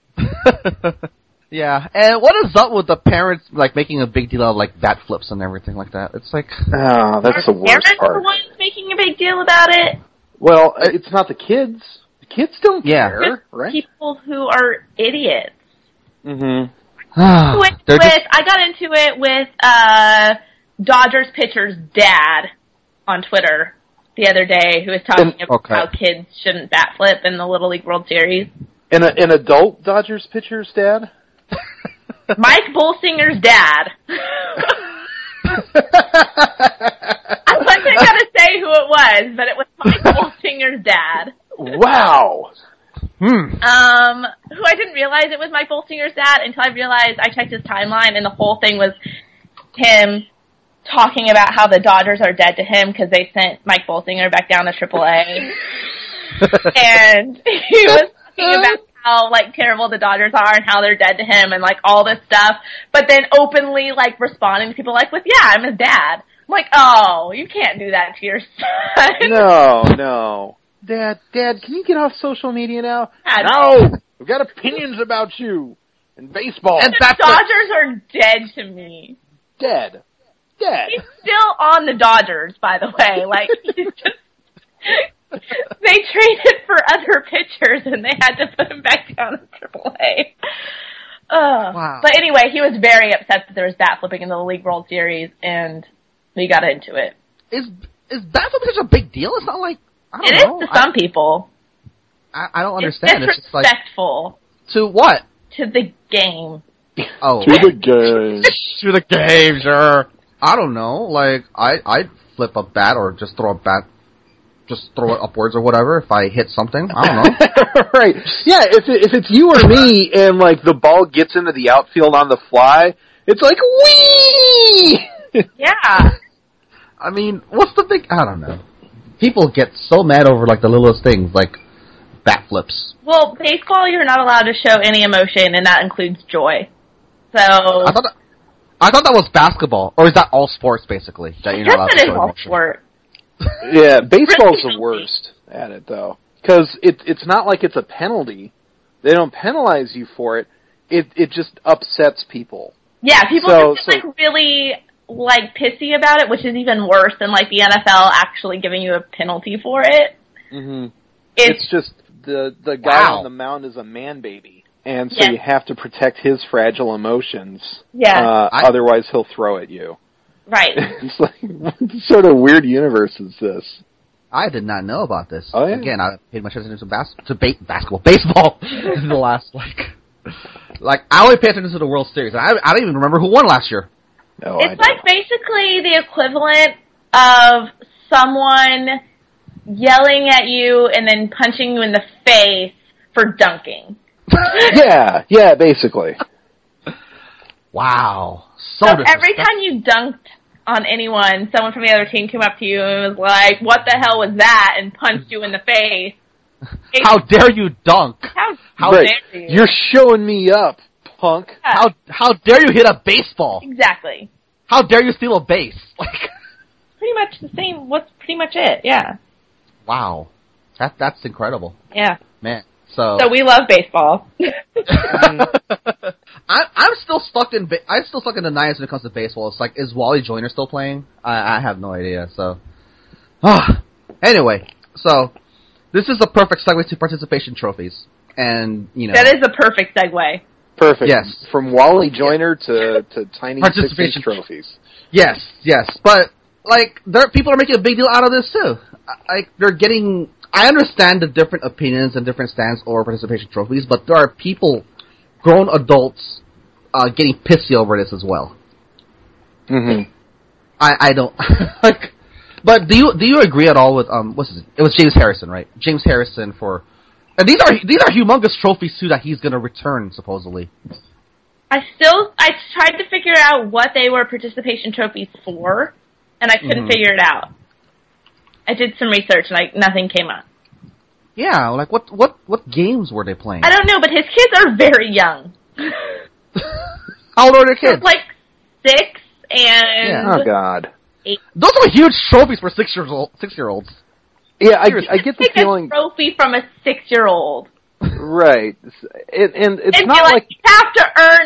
Yeah, and what is up with the parents like making a big deal of like bat flips and everything like that? It's like, oh, that's the worst parents part. Are the ones making a big deal about it. Well, it's not the kids. The kids don't yeah. care, right? People who are idiots. Mm-hmm. with, with just... I got into it with. uh Dodgers pitcher's dad on Twitter the other day, who was talking about okay. how kids shouldn't bat flip in the Little League World Series. And a, an adult Dodgers pitcher's dad? Mike Bolsinger's dad. I wasn't going to say who it was, but it was Mike Bolsinger's dad. Wow. Hmm. Um, who I didn't realize it was Mike Bolsinger's dad until I realized I checked his timeline, and the whole thing was him talking about how the Dodgers are dead to him because they sent Mike Bolsinger back down to triple A. And he was talking about how, like, terrible the Dodgers are and how they're dead to him and, like, all this stuff. But then openly, like, responding to people like, with, yeah, I'm his dad. I'm like, oh, you can't do that to your son. No, no. Dad, Dad, can you get off social media now? Dad, no! We've got opinions about you and baseball. And the Dodgers are dead to me. Dead. Dead. He's still on the Dodgers, by the way. Like, he's just... They traded for other pitchers, and they had to put him back down in triple A. Uh, wow. But anyway, he was very upset that there was bat flipping in the League World Series, and we got into it. Is is bat flipping such a big deal? It's not like, I don't it know. It is to some I, people. I, I don't understand. It's disrespectful. It's just like, to what? To the game. Oh. To the game. To the game, sure. I don't know. Like, I, I'd flip a bat or just throw a bat, just throw it upwards or whatever if I hit something. I don't know. Right. Yeah, if it, if it's you or me and, like, the ball gets into the outfield on the fly, it's like, whee! Yeah. I mean, what's the big... I don't know. People get so mad over, like, the littlest things, like bat flips. Well, baseball, you're not allowed to show any emotion, and that includes joy. So... I thought that... I thought that was basketball, or is that all sports, basically? That you're not allowed to show all sport. Yeah, baseball's the worst at it, though. Because it, it's not like it's a penalty. They don't penalize you for it. It it just upsets people. Yeah, people so, just so, like really like pissy about it, which is even worse than like the N F L actually giving you a penalty for it. Mm-hmm. It's, it's just the the guy wow. on the mound is a man baby. And so yeah. you have to protect his fragile emotions. Yeah. Uh, I, otherwise, he'll throw at you. Right. It's like, what sort of weird universe is this? I did not know about this. Oh, yeah? Again, I paid much attention to, bas- to ba- basketball, baseball in the last, like, Like, I only pay attention to the World Series. I, I don't even remember who won last year. No, It's like basically the equivalent of someone yelling at you and then punching you in the face for dunking. yeah, yeah, basically. Wow. So, So every time you dunked on anyone, someone from the other team came up to you and was like, "What the hell was that?" and punched you in the face. How dare you dunk? How, How right. dare you? You're showing me up, punk. How how dare you hit a baseball? Exactly. How dare you steal a base? Like, Pretty much the same. What's pretty much it? Yeah. wow, that that's incredible, Yeah. man. So, So we love baseball. I, I'm still stuck in. Ba- I'm still stuck in the nineties when it comes to baseball. It's like, is Wally Joyner still playing? I, I have no idea. So, ah, anyway, so this is a perfect segue to participation trophies, and you know That is a perfect segue. Perfect. Yes. From Wally Joyner to, to tiny Participation six-inch trophies. Yes, yes, but like, there people are making a big deal out of this too. Like, they're getting. I understand the different opinions and different stands over participation trophies, but there are people, grown adults, uh, getting pissy over this as well. Mm-hmm. I I don't like. But do you do you agree at all with um what's his, it was James Harrison, right? James Harrison for. And these are these are humongous trophies too that he's gonna return supposedly. I still, I tried to figure out what they were participation trophies for, and I couldn't Mhm. figure it out. I did some research, and I, nothing came up. Yeah, like what what what games were they playing? I don't know, but his kids are very young. How old are their kids? Like six and Yeah. Oh, God. eight. Those are huge trophies for six years old six year olds. Yeah, I, Seriously. I get the Take feeling... a trophy from a six-year-old. Right. It, and it's and not be like, like... you have to earn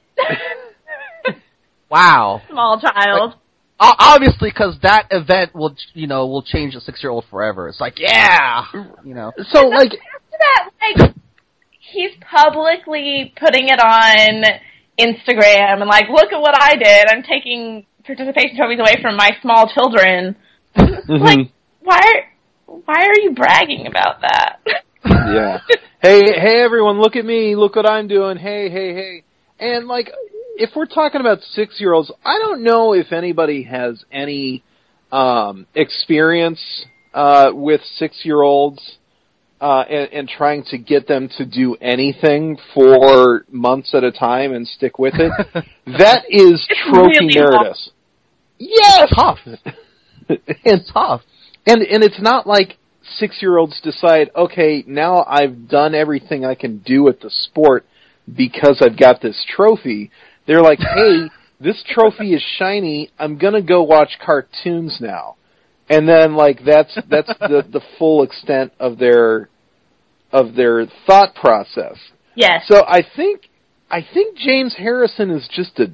it. Wow. Small child. O- Obviously, because that event will, you know, will change a six-year-old forever. It's like, yeah, you know. So, like... After that, like, he's publicly putting it on Instagram and like, look at what I did. I'm taking participation trophies away from my small children. Mhm. Like, why? Why are you bragging about that? Yeah. Hey, hey, everyone, look at me. Look what I'm doing. Hey, hey, hey. And, like, if we're talking about six-year-olds, I don't know if anybody has any um, experience uh, with six-year-olds uh, and, and trying to get them to do anything for months at a time and stick with it. That is It's trophy really narratives. Yes! Tough. It's tough. And and it's not like six-year-olds decide, okay, now I've done everything I can do at the sport because I've got this trophy. They're like, hey, this trophy is shiny. I'm gonna go watch cartoons now. And then, like, that's that's the the full extent of their of their thought process. Yes. So I think I think James Harrison is just a.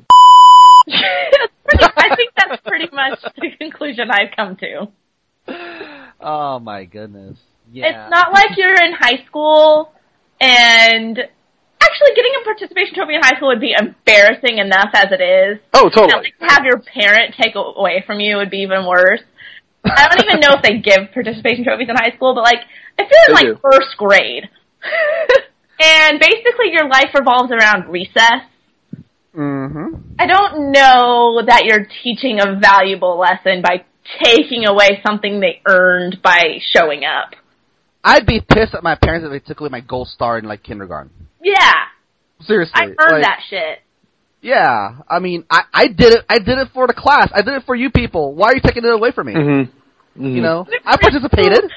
I think that's pretty much the conclusion I've come to. Oh my goodness. Yeah. It's not like you're in high school and actually getting a participation trophy in high school would be embarrassing enough as it is. Oh, You know, totally. like, to have your parent take away from you would be even worse. I don't even know if they give participation trophies in high school, but like if you're in They like do. first grade and basically your life revolves around recess, Mm-hmm. I don't know that you're teaching a valuable lesson by taking away something they earned by showing up. I'd be pissed at my parents if they took away my gold star in like kindergarten. Yeah, Seriously. I earned like, that shit. Yeah. I mean, I, I did it. I did it for the class. I did it for you people. Why are you taking it away from me? Mm-hmm. Mm-hmm. You know, I participated.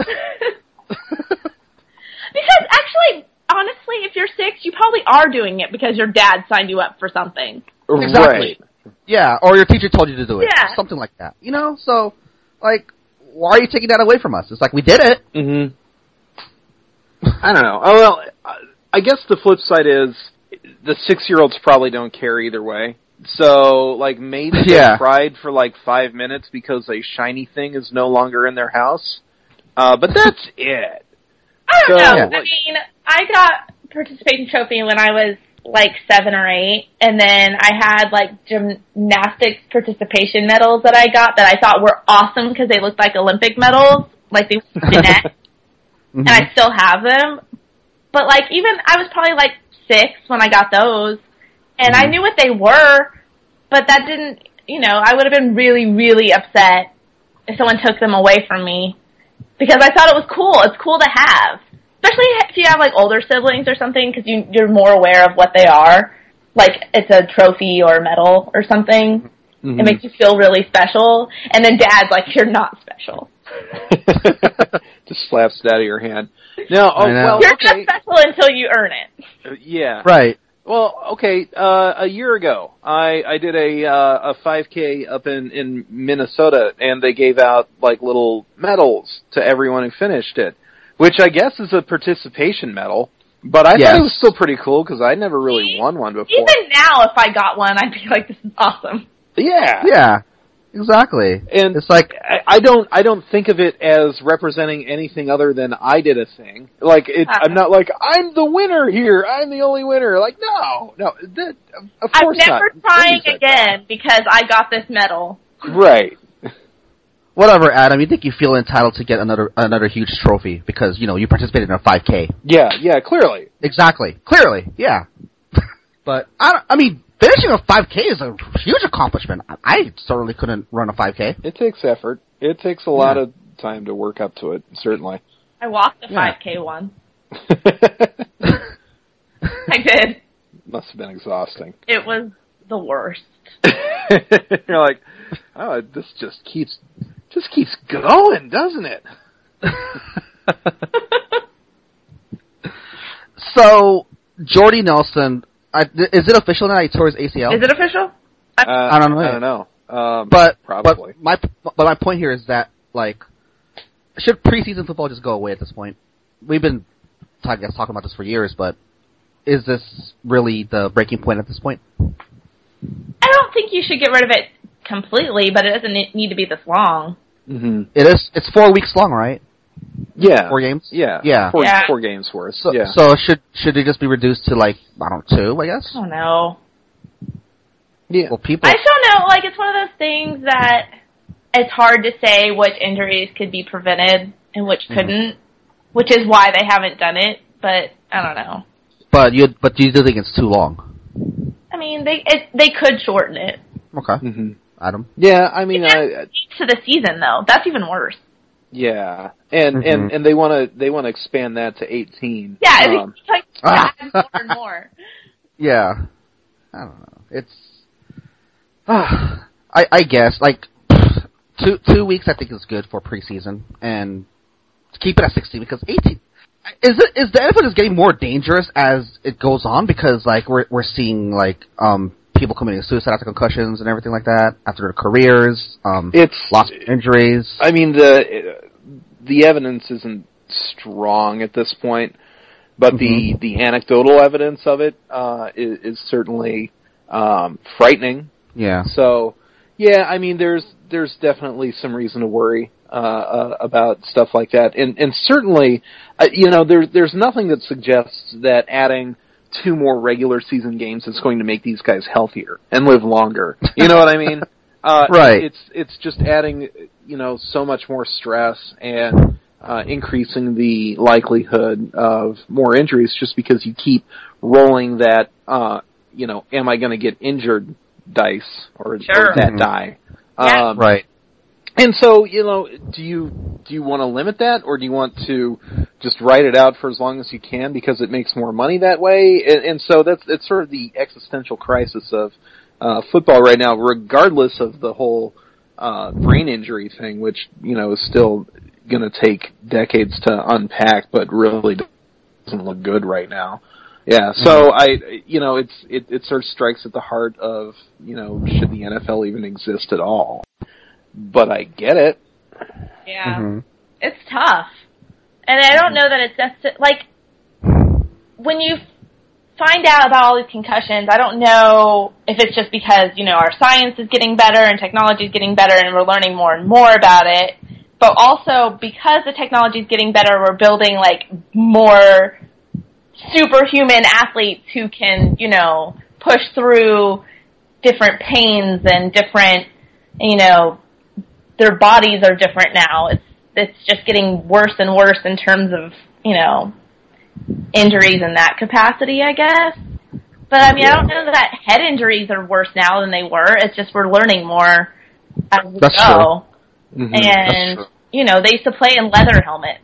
Because actually, honestly, if you're six, you probably are doing it because your dad signed you up for something. Exactly. Right. Yeah, or your teacher told you to do it. Yeah. Something like that. You know, so, like, why are you taking that away from us? It's like, we did it. Mm-hmm. I don't know. Oh, well, I guess the flip side is the six-year-olds probably don't care either way. So, like, maybe Yeah. they cried for, like, five minutes because a shiny thing is no longer in their house. Uh, but that's it. I don't So- know. Yeah. I mean, I got participation trophy when I was like seven or eight, and then I had like gymnastics participation medals that I got that I thought were awesome because they looked like Olympic medals, like they were net, Mhm. and I still have them. But like even I was probably like six when I got those, and Mm-hmm. I knew what they were, but that didn't, you know, I would have been really, really upset if someone took them away from me, because I thought it was cool. It's cool to have, especially if you have, like, older siblings or something, because you, you're more aware of what they are. Like, it's a trophy or a medal or something. Mm-hmm. It makes you feel really special. And then Dad's like, you're not special. Just slaps it out of your hand. No, oh, I know. well, You're okay. not special until you earn it. Uh, yeah. Right. Well, okay. Uh, a year ago, I I did a uh, a five K up in in Minnesota, and they gave out like little medals to everyone who finished it, which I guess is a participation medal. But I Yes. thought it was still pretty cool because I never really won one before. Even now, if I got one, I'd be like, this is awesome. Yeah. Yeah. Exactly. And It's like, I, I don't I don't think of it as representing anything other than I did a thing. Like it, Uh-huh. I'm not like I'm the winner here. I'm the only winner. Like no, no. That, of I'm course never not. trying Nobody's like again because I got this medal. that. Right. whatever, Adam, you think you feel entitled to get another another huge trophy because, you know, you participated in a five K. Yeah. Yeah. Clearly. Exactly. Clearly. Yeah. But, I, don't, I mean, finishing a five K is a huge accomplishment. I, I certainly couldn't run a five K. It takes effort. It takes a lot Yeah. of time to work up to it. Certainly. I walked the Yeah. five K one. I did. Must have been exhausting. It was the worst. You're like, oh, this just keeps just keeps going, doesn't it? So, Jordy Nelson, I, is it official now he tore his A C L? Is it official? I, Uh, I don't know. I don't know. Um, But probably. But my but my point here is that, like, should preseason football just go away at this point? We've been talking talking about this for years, but is this really the breaking point at this point? I don't think you should get rid of it completely, but it doesn't ne- need to be this long. hmm It is. It's four weeks long, right? Yeah. Four games. Yeah. Yeah. Four, Yeah. four games worth. So yeah. so should should it just be reduced to, like, I don't know, two? I guess. I don't know. yeah. Well, people. I just don't know. Like, it's one of those things that it's hard to say which injuries could be prevented and which couldn't, which is why they haven't done it. But I don't know. But you but you do think it's too long? I mean, they it, they could shorten it. Okay. hmm Adam. Yeah. I mean, It I, adds weeks to the season, though. That's even worse. yeah. And Mhm. and and they want to they want to expand that to eighteen. Yeah, Um, it's like Ah. add more and more. Yeah. I don't know. It's. I I guess like two two weeks I think is good for preseason, and keep it at sixteen because eighteen. Is it is the N F L just getting more dangerous as it goes on because like we're we're seeing like um people committing suicide after concussions and everything like that after their careers, um it's lots of injuries. I mean, the the evidence isn't strong at this point, but Mhm. the the anecdotal evidence of it uh, is, is certainly um, frightening. Yeah. So, yeah, I mean, there's there's definitely some reason to worry uh, uh, about stuff like that, and and certainly, uh, you know, there's there's nothing that suggests that adding two more regular season games is going to make these guys healthier and live longer. You know what I mean? Uh, Right. It's it's just adding, you know, so much more stress and uh, increasing the likelihood of more injuries just because you keep rolling that, uh, you know, am I going to get injured dice or, Sure. or that Mhm. die. Yeah. Um, Right. and so, you know, do you do you want to limit that, or do you want to just write it out for as long as you can because it makes more money that way? And, and so that's it's sort of the existential crisis of uh, football right now, regardless of the whole uh, brain injury thing, which you know is still going to take decades to unpack, but really doesn't look good right now. Yeah, so I, you know, it's it, it sort of strikes at the heart of, you know, should the N F L even exist at all? But I get it. Yeah. Mhm. It's tough. And I don't know that it's necessarily, like, when you find out about all these concussions, I don't know if it's just because, you know, our science is getting better and technology is getting better and we're learning more and more about it, but also because the technology is getting better, we're building, like, more superhuman athletes who can, you know, push through different pains and different, you know, their bodies are different now. It's it's just getting worse and worse in terms of, you know, injuries in that capacity, I guess. But I mean, I don't know that head injuries are worse now than they were. It's just we're learning more as we That's go. true. Mm-hmm. And, you know, they used to play in leather helmets.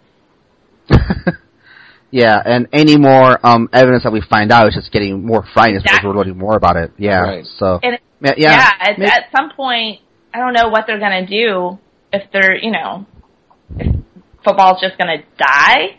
Yeah, and any more um, evidence that we find out is just getting more frightening Exactly. because we're learning more about it. Yeah, Right. so And it, yeah, yeah, yeah. at, Maybe- at some point, I don't know what they're going to do if they're, you know, if football's just going to die.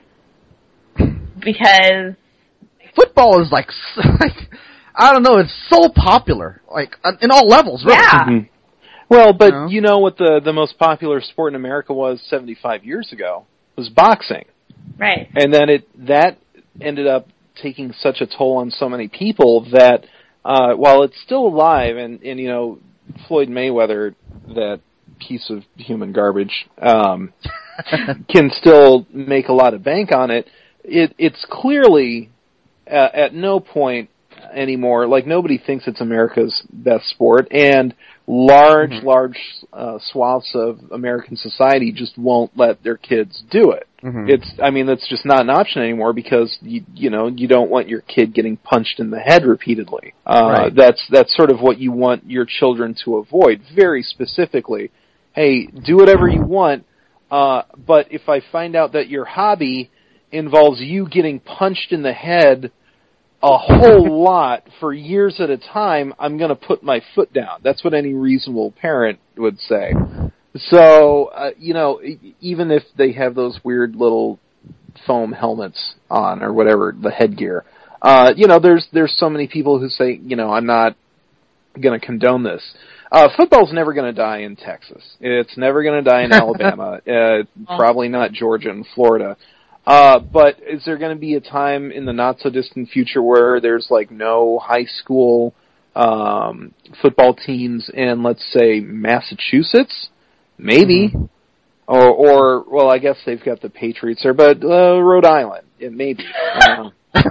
Because football is like, like, I don't know, it's so popular, like, in all levels, really. Yeah. Mhm. Well, but You know? you know what the, the most popular sport in America was seventy-five years ago? It was boxing. Right. And then it that ended up taking such a toll on so many people that uh, while it's still alive, and, and you know, Floyd Mayweather, that piece of human garbage, um, can still make a lot of bank on it, it it's clearly uh, at no point anymore, like nobody thinks it's America's best sport, and large, mm-hmm. large uh, swaths of American society just won't let their kids do it. Mm-hmm. It's, I mean, that's just not an option anymore because you, you know, you don't want your kid getting punched in the head repeatedly. Uh, right. That's that's sort of what you want your children to avoid. Very specifically, hey, do whatever you want, uh, but if I find out that your hobby involves you getting punched in the head a whole lot for years at a time, I'm going to put my foot down. That's what any reasonable parent would say. So, uh, you know, even if they have those weird little foam helmets on or whatever, the headgear, uh, you know, there's there's so many people who say, you know, I'm not going to condone this. Uh, football's never going to die in Texas. It's never going to die in Alabama. Uh, probably not Georgia and Florida. Uh, but is there going to be a time in the not-so-distant future where there's, like, no high school um, football teams in, let's say, Massachusetts? Maybe. Mm-hmm. Or, or, well, I guess they've got the Patriots there, but uh, Rhode Island, yeah, maybe. Uh,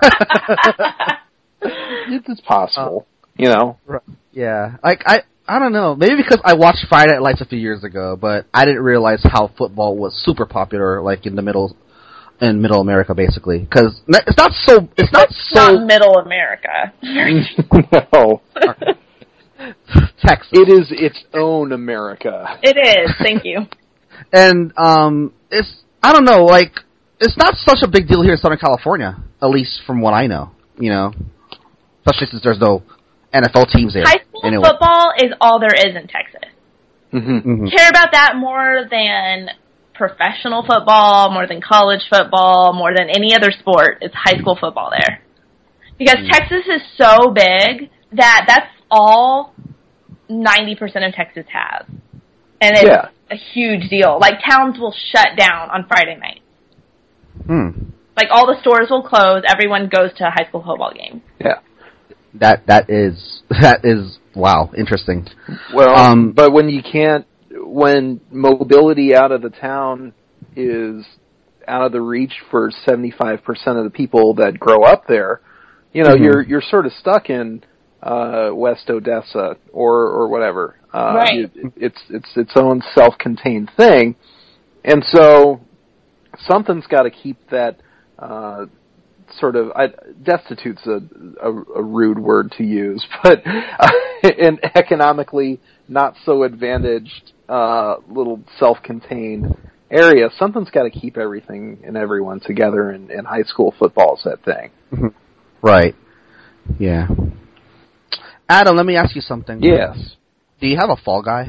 it's possible, uh, you know? Yeah. Like, I... I don't know. Maybe because I watched Friday Night Lights a few years ago, but I didn't realize how football was super popular, like in the middle, in Middle America, basically. Because it's not so. It's not it's so. Not Middle America. No. Texas. It is its own America. It is. Thank you. And um, it's I don't know. Like it's not such a big deal here in Southern California, at least from what I know. You know, especially since there's no N F L teams there. High school anyway. football is all there is in Texas. Mm-hmm. Mm-hmm. Care about that more than professional football, more than college football, more than any other sport. It's high school football there. Because mm. Texas is so big that that's all ninety percent of Texas has. And it's yeah. a huge deal. Like, towns will shut down on Friday night. Hmm. Like, all the stores will close. Everyone goes to a high school football game. Yeah. That that is that is wow, interesting. Well, um, but when you can't, when mobility out of the town is out of the reach for seventy-five percent of the people that grow up there, you know, mm-hmm. you're you're sort of stuck in uh, West Odessa or or whatever. Uh, right. It, it's it's its own self-contained thing, and so something's got to keep that. Uh, sort of, I, destitute's a, a, a rude word to use, but uh, an economically not so advantaged uh, little self-contained area, something's got to keep everything and everyone together, and, and high school football's that thing. Right. Yeah. Adam, let me ask you something. Yes. Do you have a fall guy?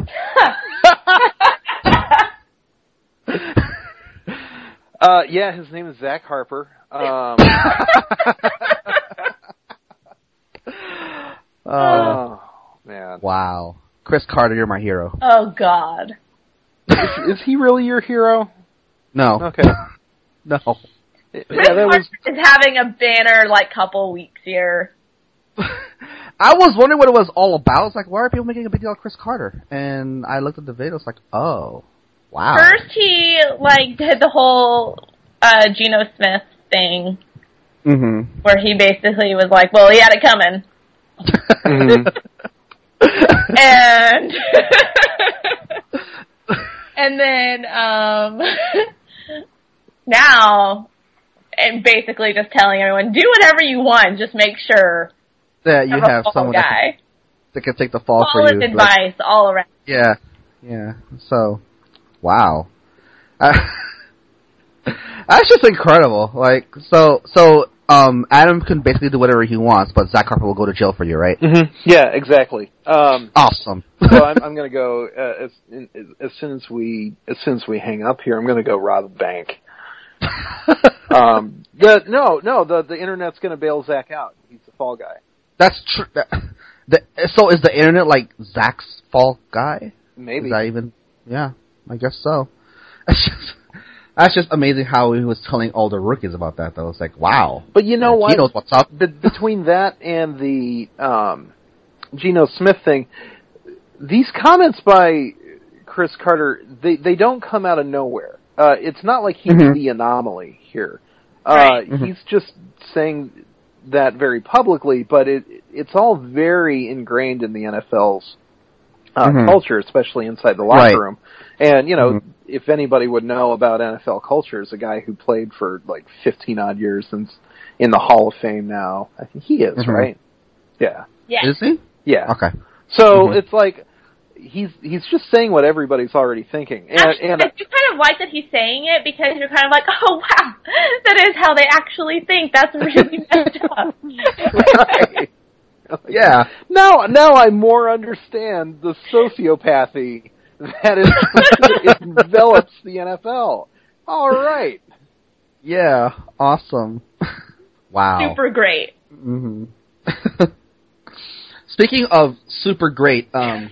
uh, yeah, his name is Zach Harper. Um, oh, man. Wow. Chris Carter, you're my hero. Oh, God. Is, is he really your hero? No. Okay. No. Chris yeah, that was... is having a banner, like, couple weeks here. I was wondering what it was all about. I was like, why are people making a big deal of Chris Carter? And I looked at the video, it's like, oh, wow. First he, like, did the whole uh, Geno Smith thing, mm-hmm. where he basically was like, well, he had it coming. Mm-hmm. and and then um, now, and basically just telling everyone, do whatever you want, just make sure that you have, have a fall someone that guy. can, that can take the fall Solid for you. advice Like, all around. yeah, yeah. So, wow. Uh, that's just incredible. Like, so, so, um, Adam can basically do whatever he wants, but Zach Harper will go to jail for you, right? Mm-hmm. Yeah, exactly. Um, awesome. so I'm, I'm going to go uh, as, in, as soon as we as soon as we hang up here. I'm going to go rob a bank. um, the no, no, the the internet's going to bail Zach out. He's the fall guy. That's true. That, the, so is the internet like Zach's fall guy? Maybe. Is that even? Yeah, I guess so. That's just, that's just amazing how he was telling all the rookies about that, though. It's like, wow. But you know like, what? He knows what's up. Be- between that and the um, Geno Smith thing, these comments by Chris Carter, they, they don't come out of nowhere. Uh, it's not like he's mm-hmm. the anomaly here. Uh, Right. Mm-hmm. He's just saying that very publicly, but it it's all very ingrained in the N F L's uh, mm-hmm. culture, especially inside the locker Right. room. And, you know, mm-hmm. if anybody would know about N F L culture, is a guy who played for like fifteen odd years and in the Hall of Fame now. I think he is, mm-hmm. right? Yeah. Yeah. Is he? Yeah. Okay. So mm-hmm. it's like he's he's just saying what everybody's already thinking. And, Actually, and I do kind of like that he's saying it because you're kind of like, oh wow, that is how they actually think. That's really messed up. right. Yeah. Now, now I more understand the sociopathy that is envelops the N F L. All right. Yeah. Awesome. Wow. Super great. Mm-hmm. Speaking of super great, um,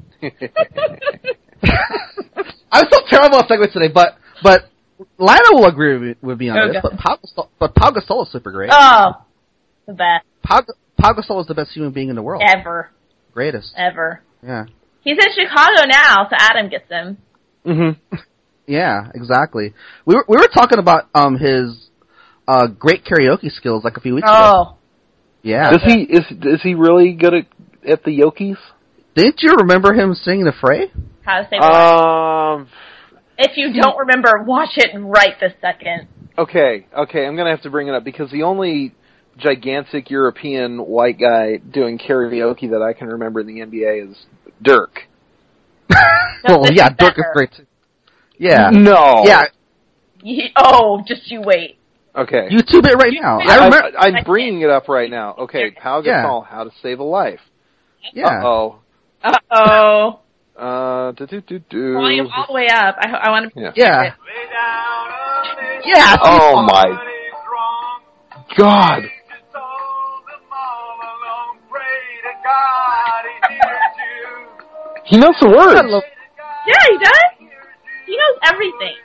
I'm so terrible at segues today, but but Lana will agree with, with me on Okay. this. But Pau Gasol, but Pau Gasol is super great. Oh, the best Pau, Pau Gasol is the best human being in the world. ever, Greatest. ever. Yeah. He's in Chicago now, so Adam gets him. Mm-hmm. Yeah. Exactly. We were we were talking about um his uh great karaoke skills like a few weeks ago. Oh, Yeah. Does he is is he really good at at the Yokies? Didn't you remember him singing the Fray? how to say what? Um. If you don't remember, watch it right this second. Okay. Okay. I'm gonna have to bring it up because the only gigantic European white guy doing karaoke that I can remember in the N B A is Dirk. Well, this yeah, is Dirk is better. great too. Yeah. No. Yeah. Ye- oh, just you wait. Okay. YouTube it right now. I, I remember. I, I'm bringing it up right now. Okay, Pau Gasol, Yeah. How to Save a Life. Yeah. Uh-oh. Uh-oh. Uh, do, do, do, do. Volume all the way up. I, I want to... Yeah. Yeah. Yeah. Oh my God. He knows the words. Yeah, he does. He knows everything.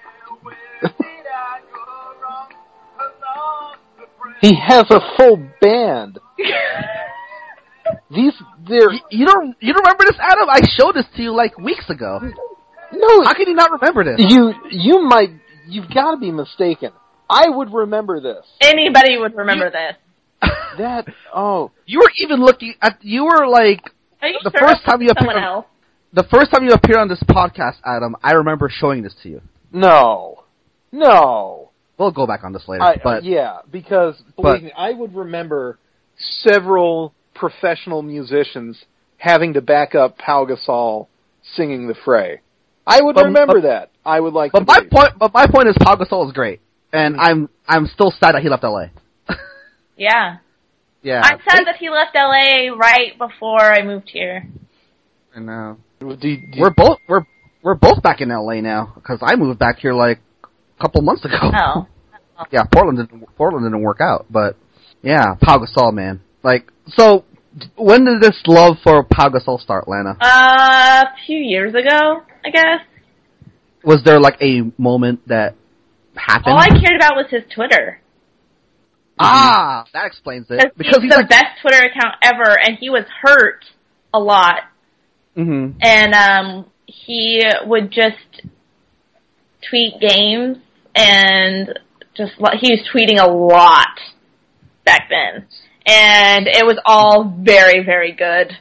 He has a full band. These, they're... You, you don't you don't remember this, Adam? I showed this to you like weeks ago. No, How can you not remember this? you, you might, you've got to be mistaken. I would remember this. Anybody would remember this. That, oh. You were even looking at. You were like Are you the sure first it time you was someone appeared. else? The first time you appeared on this podcast, Adam, I remember showing this to you. No. No. We'll go back on this later. I, but yeah, because, believe but- me, I would remember several professional musicians having to back up Pau Gasol singing the Fray. I would But- remember but- that. I would like but to my believe. point. But my point is, Pau Gasol is great, and I'm I'm still sad that he left L A. Yeah. Yeah. I'm sad that he left L A right before I moved here. I know. Do, do, We're both we're we're both back in L A now because I moved back here like a couple months ago. Oh. Yeah, Portland didn't Portland didn't work out, but yeah, Pau Gasol, man. Like, so when did this love for Pau Gasol start, Lana? Uh, a few years ago, I guess. Was there like a moment that happened? All I cared about was his Twitter. Ah, that explains it. Because he's, he's the like, best Twitter account ever, and he was hurt a lot. mm-hmm. And um, he would just tweet games, and just he was tweeting a lot back then. And it was all very, very good.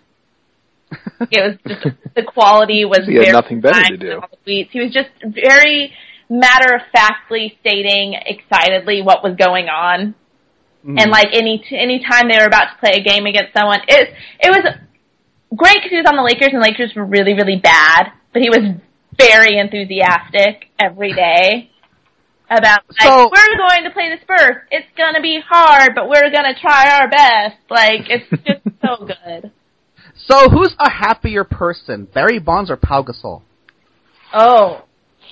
It was just, the quality was He had very nothing better high to do. on the tweets. He was just very, matter-of-factly stating excitedly what was going on. Mm-hmm. And, like, any any time they were about to play a game against someone, it, it was great because he was on the Lakers, and the Lakers were really, really bad. But he was very enthusiastic every day about, like, so, we're going to play the Spurs. It's going to be hard, but we're going to try our best. Like, it's just so good. So, who's a happier person, Barry Bonds or Pau Gasol? Oh.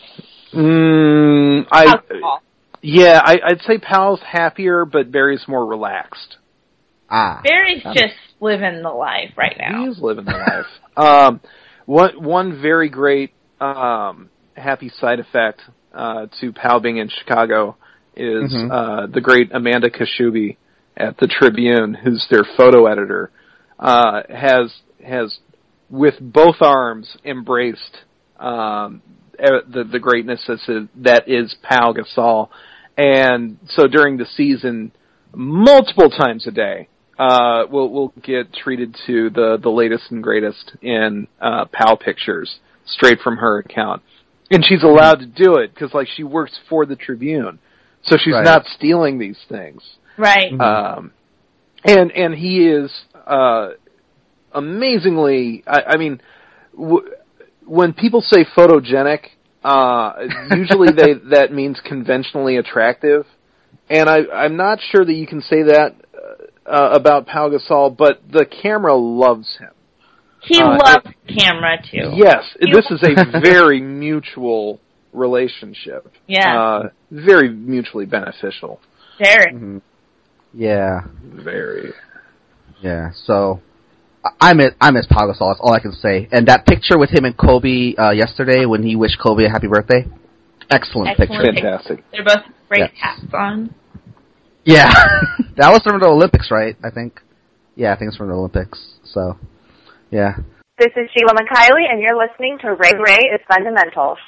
Mm, I, yeah, I, I'd say Pau's happier, but Barry's more relaxed. Ah. Barry's just living the life right now. He is living the life. Um, one, one very great, um, happy side effect, uh, to Pau being in Chicago is, mm-hmm. uh, the great Amanda Kashubi at the Tribune, who's their photo editor, uh, has, has, with both arms, embraced, um, the the greatness that is Pau Gasol. And so during the season, multiple times a day, uh, we'll, we'll get treated to the, the latest and greatest in, uh, Pau pictures straight from her account. And she's allowed to do it because, like, she works for the Tribune. So she's right. not stealing these things. Right. Um, and, and he is, uh, amazingly, I, I mean, w- when people say photogenic, uh, usually they, that means conventionally attractive. And I, I'm not sure that you can say that, uh, about Pau Gasol, but the camera loves him. He uh, loves it, camera too. Yes, he this is a very mutual relationship. Yeah. Uh, very mutually beneficial. Very. Mm-hmm. Yeah. Very. Yeah, so, I miss, I miss Pau Gasol, that's all I can say. And that picture with him and Kobe, uh, yesterday when he wished Kobe a happy birthday, excellent, excellent picture. Fantastic. They're both great yes. hats on. Yeah. That was from the Olympics, right, I think? Yeah, I think it's from the Olympics, so, yeah. This is Sheila McKiley, and you're listening to Ray Ray is Fundamentals.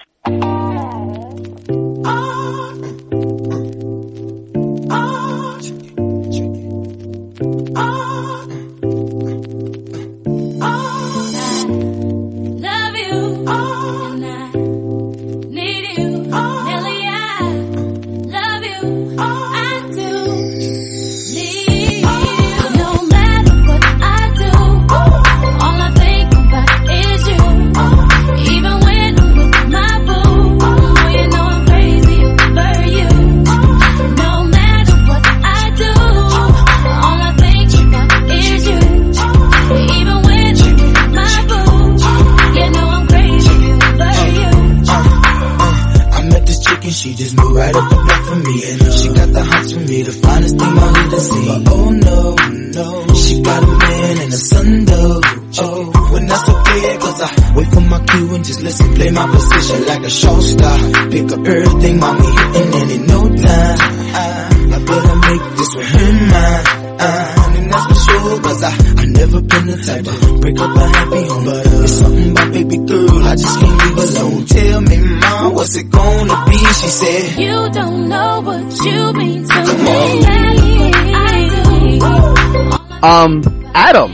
She just moved right up the block for me, and uh, she got the hots for me, the finest thing I need to see. But oh no, no, she got a man and a son though. Oh, when that's okay, cause I wait for my cue and just listen, play my position like a show star. Pick up everything, mommy hitting, and in no time, I, I better make this with her mine. Uh, and that's for sure, cause I, I never been the type to break up a happy home. But uh, it's something about baby girl, I just can't leave alone. Tell me, mom, what's it gonna be? She said, you don't know what you mean to Come me. I do. Um, Adam.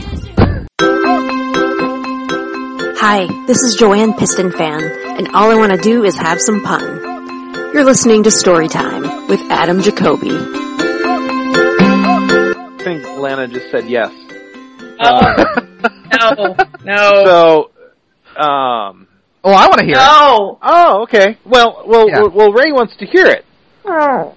Hi, this is Joanne Piston Fan, and all I want to do is have some pun. You're listening to Storytime with Adam Jacoby. I think Lana just said yes. Oh, uh, no, no. So, um... Oh, I want to hear no. it. Oh, okay. Well, well, yeah. well, well, Ray wants to hear it. Oh.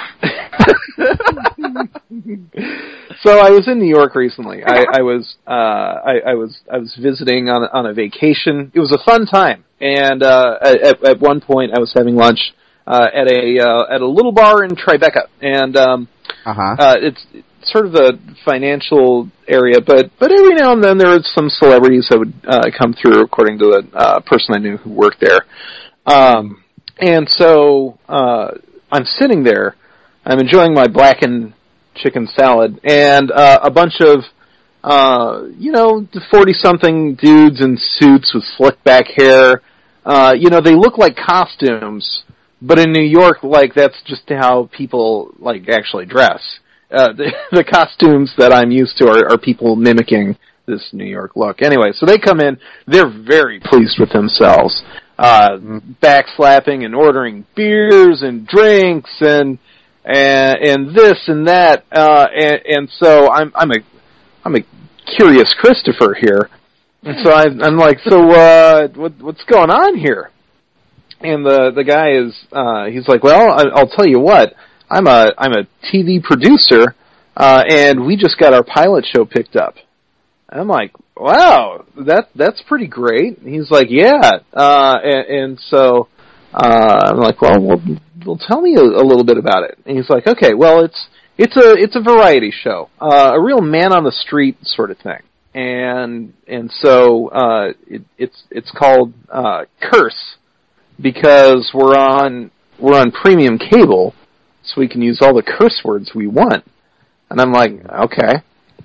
So I was in New York recently. I, I was, uh, I, I was, I was visiting on on a vacation. It was a fun time, and uh, at, at one point I was having lunch uh, at a uh, at a little bar in Tribeca, and um, uh-huh. uh, it's sort of a financial area, but but every now and then there were some celebrities that would uh, come through, according to the uh, person I knew who worked there. Um, and so uh, I'm sitting there, I'm enjoying my blackened chicken salad, and uh, a bunch of uh, you know forty-something dudes in suits with slick back hair. Uh, you know, they look like costumes, but in New York, like that's just how people like actually dress. Uh, the, the costumes that I'm used to are, are people mimicking this New York look. Anyway, so they come in, they're very pleased with themselves. uh, backslapping and ordering beers and drinks and and, and this and that. Uh, and, and so I'm I'm a I'm a curious Christopher here, and so I, I'm like, so uh, what what's going on here? And the the guy is uh, he's like, well, I, I'll tell you what, I'm a I'm a T V producer, uh, and we just got our pilot show picked up. And I'm like, wow, that that's pretty great. And he's like, yeah, uh, and, and so uh, I'm like, well, well, well tell me a, a little bit about it. And he's like, okay, well, it's it's a it's a variety show, uh, a real man on the street sort of thing, and and so uh, it, it's it's called uh, Curse. Because we're on we're on premium cable, so we can use all the curse words we want. And I'm like, okay,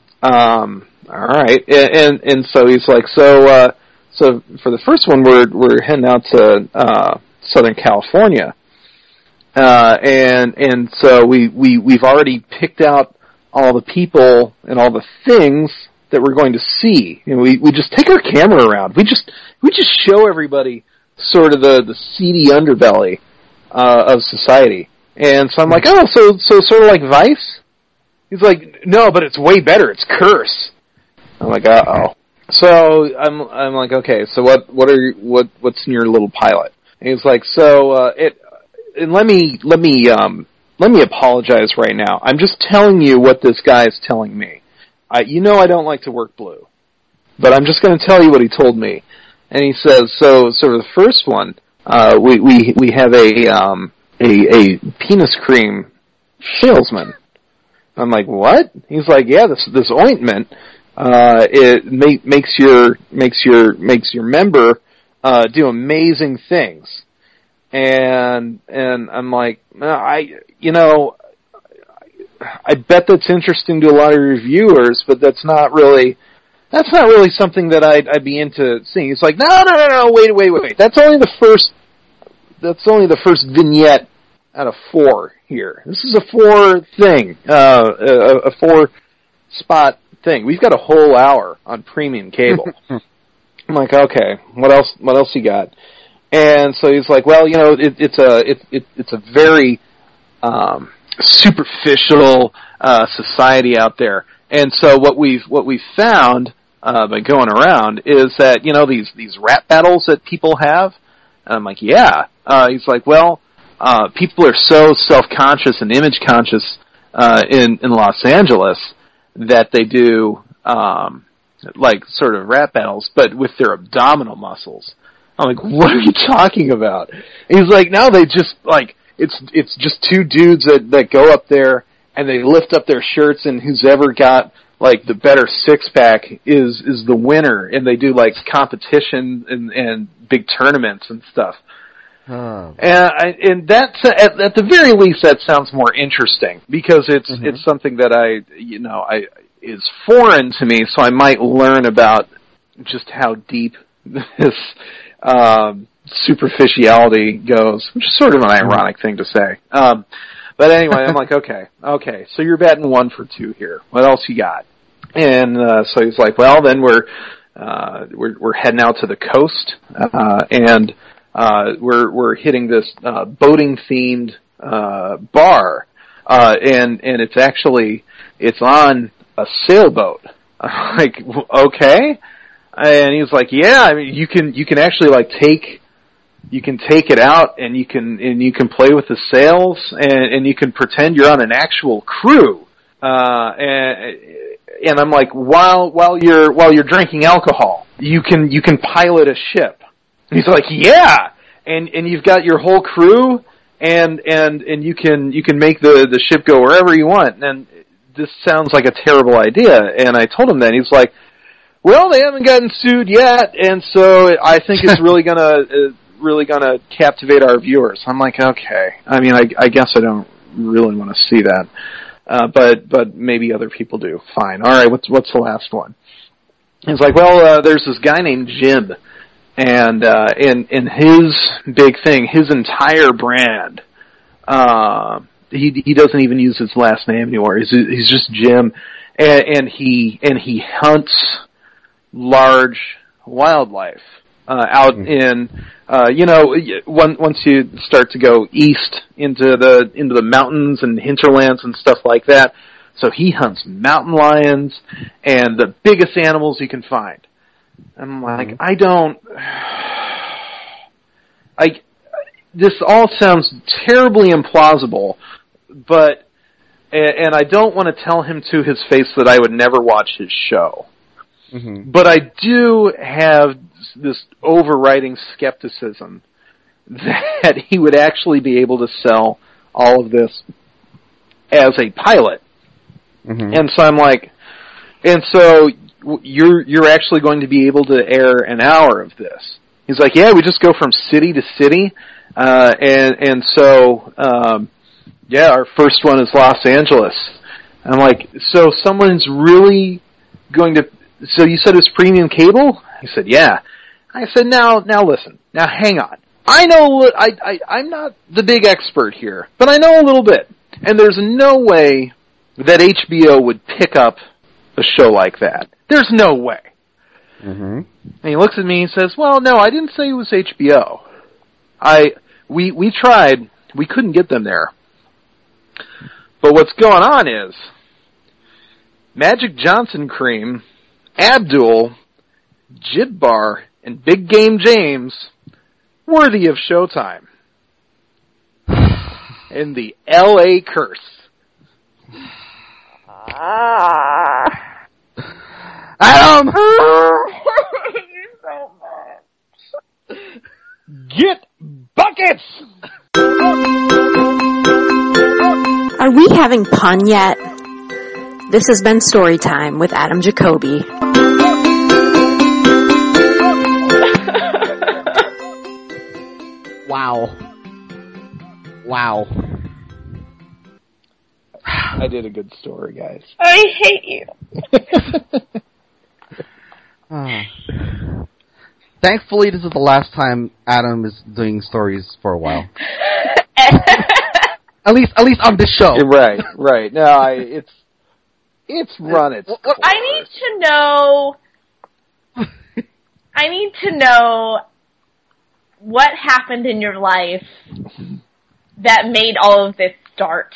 um, all right. And and, and so he's like, so uh, so for the first one, we're we're heading out to uh, Southern California, uh, and and so we we we've already picked out all the people and all the things that we're going to see. You know, we we just take our camera around. We just we just show everybody sort of the, the seedy underbelly uh, of society. And so I'm like, oh, so so sort of like Vice? He's like, no, but it's way better. It's Curse. I'm like, uh-oh. So I'm I'm like, okay, so what what are you, what what's in your little pilot? And he's like, so uh, it and let me let me um let me apologize right now. I'm just telling you what this guy is telling me. I you know I don't like to work blue, but I'm just going to tell you what he told me. And he says, so, so for the first one, uh, we, we, we have a, um, a, a penis cream salesman. I'm like, what? He's like, yeah, this, this ointment, uh, it ma- makes your, makes your, makes your member, uh, do amazing things. And, and I'm like, I, you know, I bet that's interesting to a lot of your viewers, but that's not really, That's not really something that I'd, I'd be into seeing. It's like, no, no, no, no, wait, wait, wait, wait. That's only the first, that's only the first vignette out of four here. This is a four thing, uh, a, a four spot thing. We've got a whole hour on premium cable. I'm like, okay, what else, what else you got? And so he's like, well, you know, it, it's a, it, it, it's a very, um, superficial, uh, society out there. And so what we've, what we've found, uh, by going around is that, you know, these, these rap battles that people have. And I'm like, yeah. Uh, he's like, well, uh, people are so self-conscious and image-conscious, uh, in, in Los Angeles that they do, um, like sort of rap battles, but with their abdominal muscles. I'm like, what are you talking about? And he's like, no, they just, like, it's, it's just two dudes that, that go up there and they lift up their shirts, and who's ever got, like, the better six-pack is is the winner, and they do, like, competition and, and big tournaments and stuff. Oh. And, I, and that's, at, at the very least, that sounds more interesting, because it's mm-hmm. it's something that I, you know, I is foreign to me, so I might learn about just how deep this um, superficiality goes, which is sort of an ironic thing to say. Um But anyway, I'm like, okay, okay, so you're batting one for two here. What else you got? And uh, so he's like, well, then we're uh, we're we're heading out to the coast, uh, and uh, we're we're hitting this uh, boating themed uh, bar, uh, and and it's actually it's on a sailboat. I'm like, okay, and he's like, yeah, I mean, you can you can actually like take. You can take it out, and you can and you can play with the sails, and, and you can pretend you're on an actual crew. Uh, and and I'm like, while while you're while you're drinking alcohol, you can you can pilot a ship. And he's like, yeah, and and you've got your whole crew, and and and you can you can make the the ship go wherever you want. And this sounds like a terrible idea. And I told him that. He's like, well, they haven't gotten sued yet, and so I think it's really gonna. Uh, really going to captivate our viewers. I'm like, okay. I mean, I, I guess I don't really want to see that. Uh, but, but maybe other people do. Fine. All right. What's, what's the last one? He's like, well, uh, there's this guy named Jim, and, uh, and, and his big thing, his entire brand, uh, he, he doesn't even use his last name anymore. He's, he's just Jim, and, and he, and he hunts large wildlife. uh, out in, uh, you know, one, once you start to go east into the into the mountains and hinterlands and stuff like that. So he hunts mountain lions and the biggest animals you can find. I'm like, I don't. I. This all sounds terribly implausible, but. And I don't want to tell him to his face that I would never watch his show. Mm-hmm. But I do have this overriding skepticism that he would actually be able to sell all of this as a pilot. Mm-hmm. And so I'm like, and so you're you're actually going to be able to air an hour of this. He's like, yeah, we just go from city to city, uh, and and so. Um, Yeah, our first one is Los Angeles. I'm like, so someone's really going to, so you said it was premium cable? He said, yeah. I said, now, now listen, now hang on. I know, I, I, I'm not the big expert here, but I know a little bit. And there's no way that H B O would pick up a show like that. There's no way. Mm-hmm. And he looks at me and says, well, no, I didn't say it was H B O. I, we, we tried, we couldn't get them there. But what's going on is Magic Johnson Cream, Abdul, Jibbar, and Big Game James worthy of Showtime. And the L A Curse. Ah. Adam! You're so much. Get buckets! Are we having pun yet? This has been Storytime with Adam Jacoby. Wow. Wow. I did a good story, guys. I hate you. uh, thankfully, this is the last time Adam is doing stories for a while. At least, at least on this show. Right, right. No, I, it's it's run its course. I need to know. I need to know what happened in your life that made all of this start.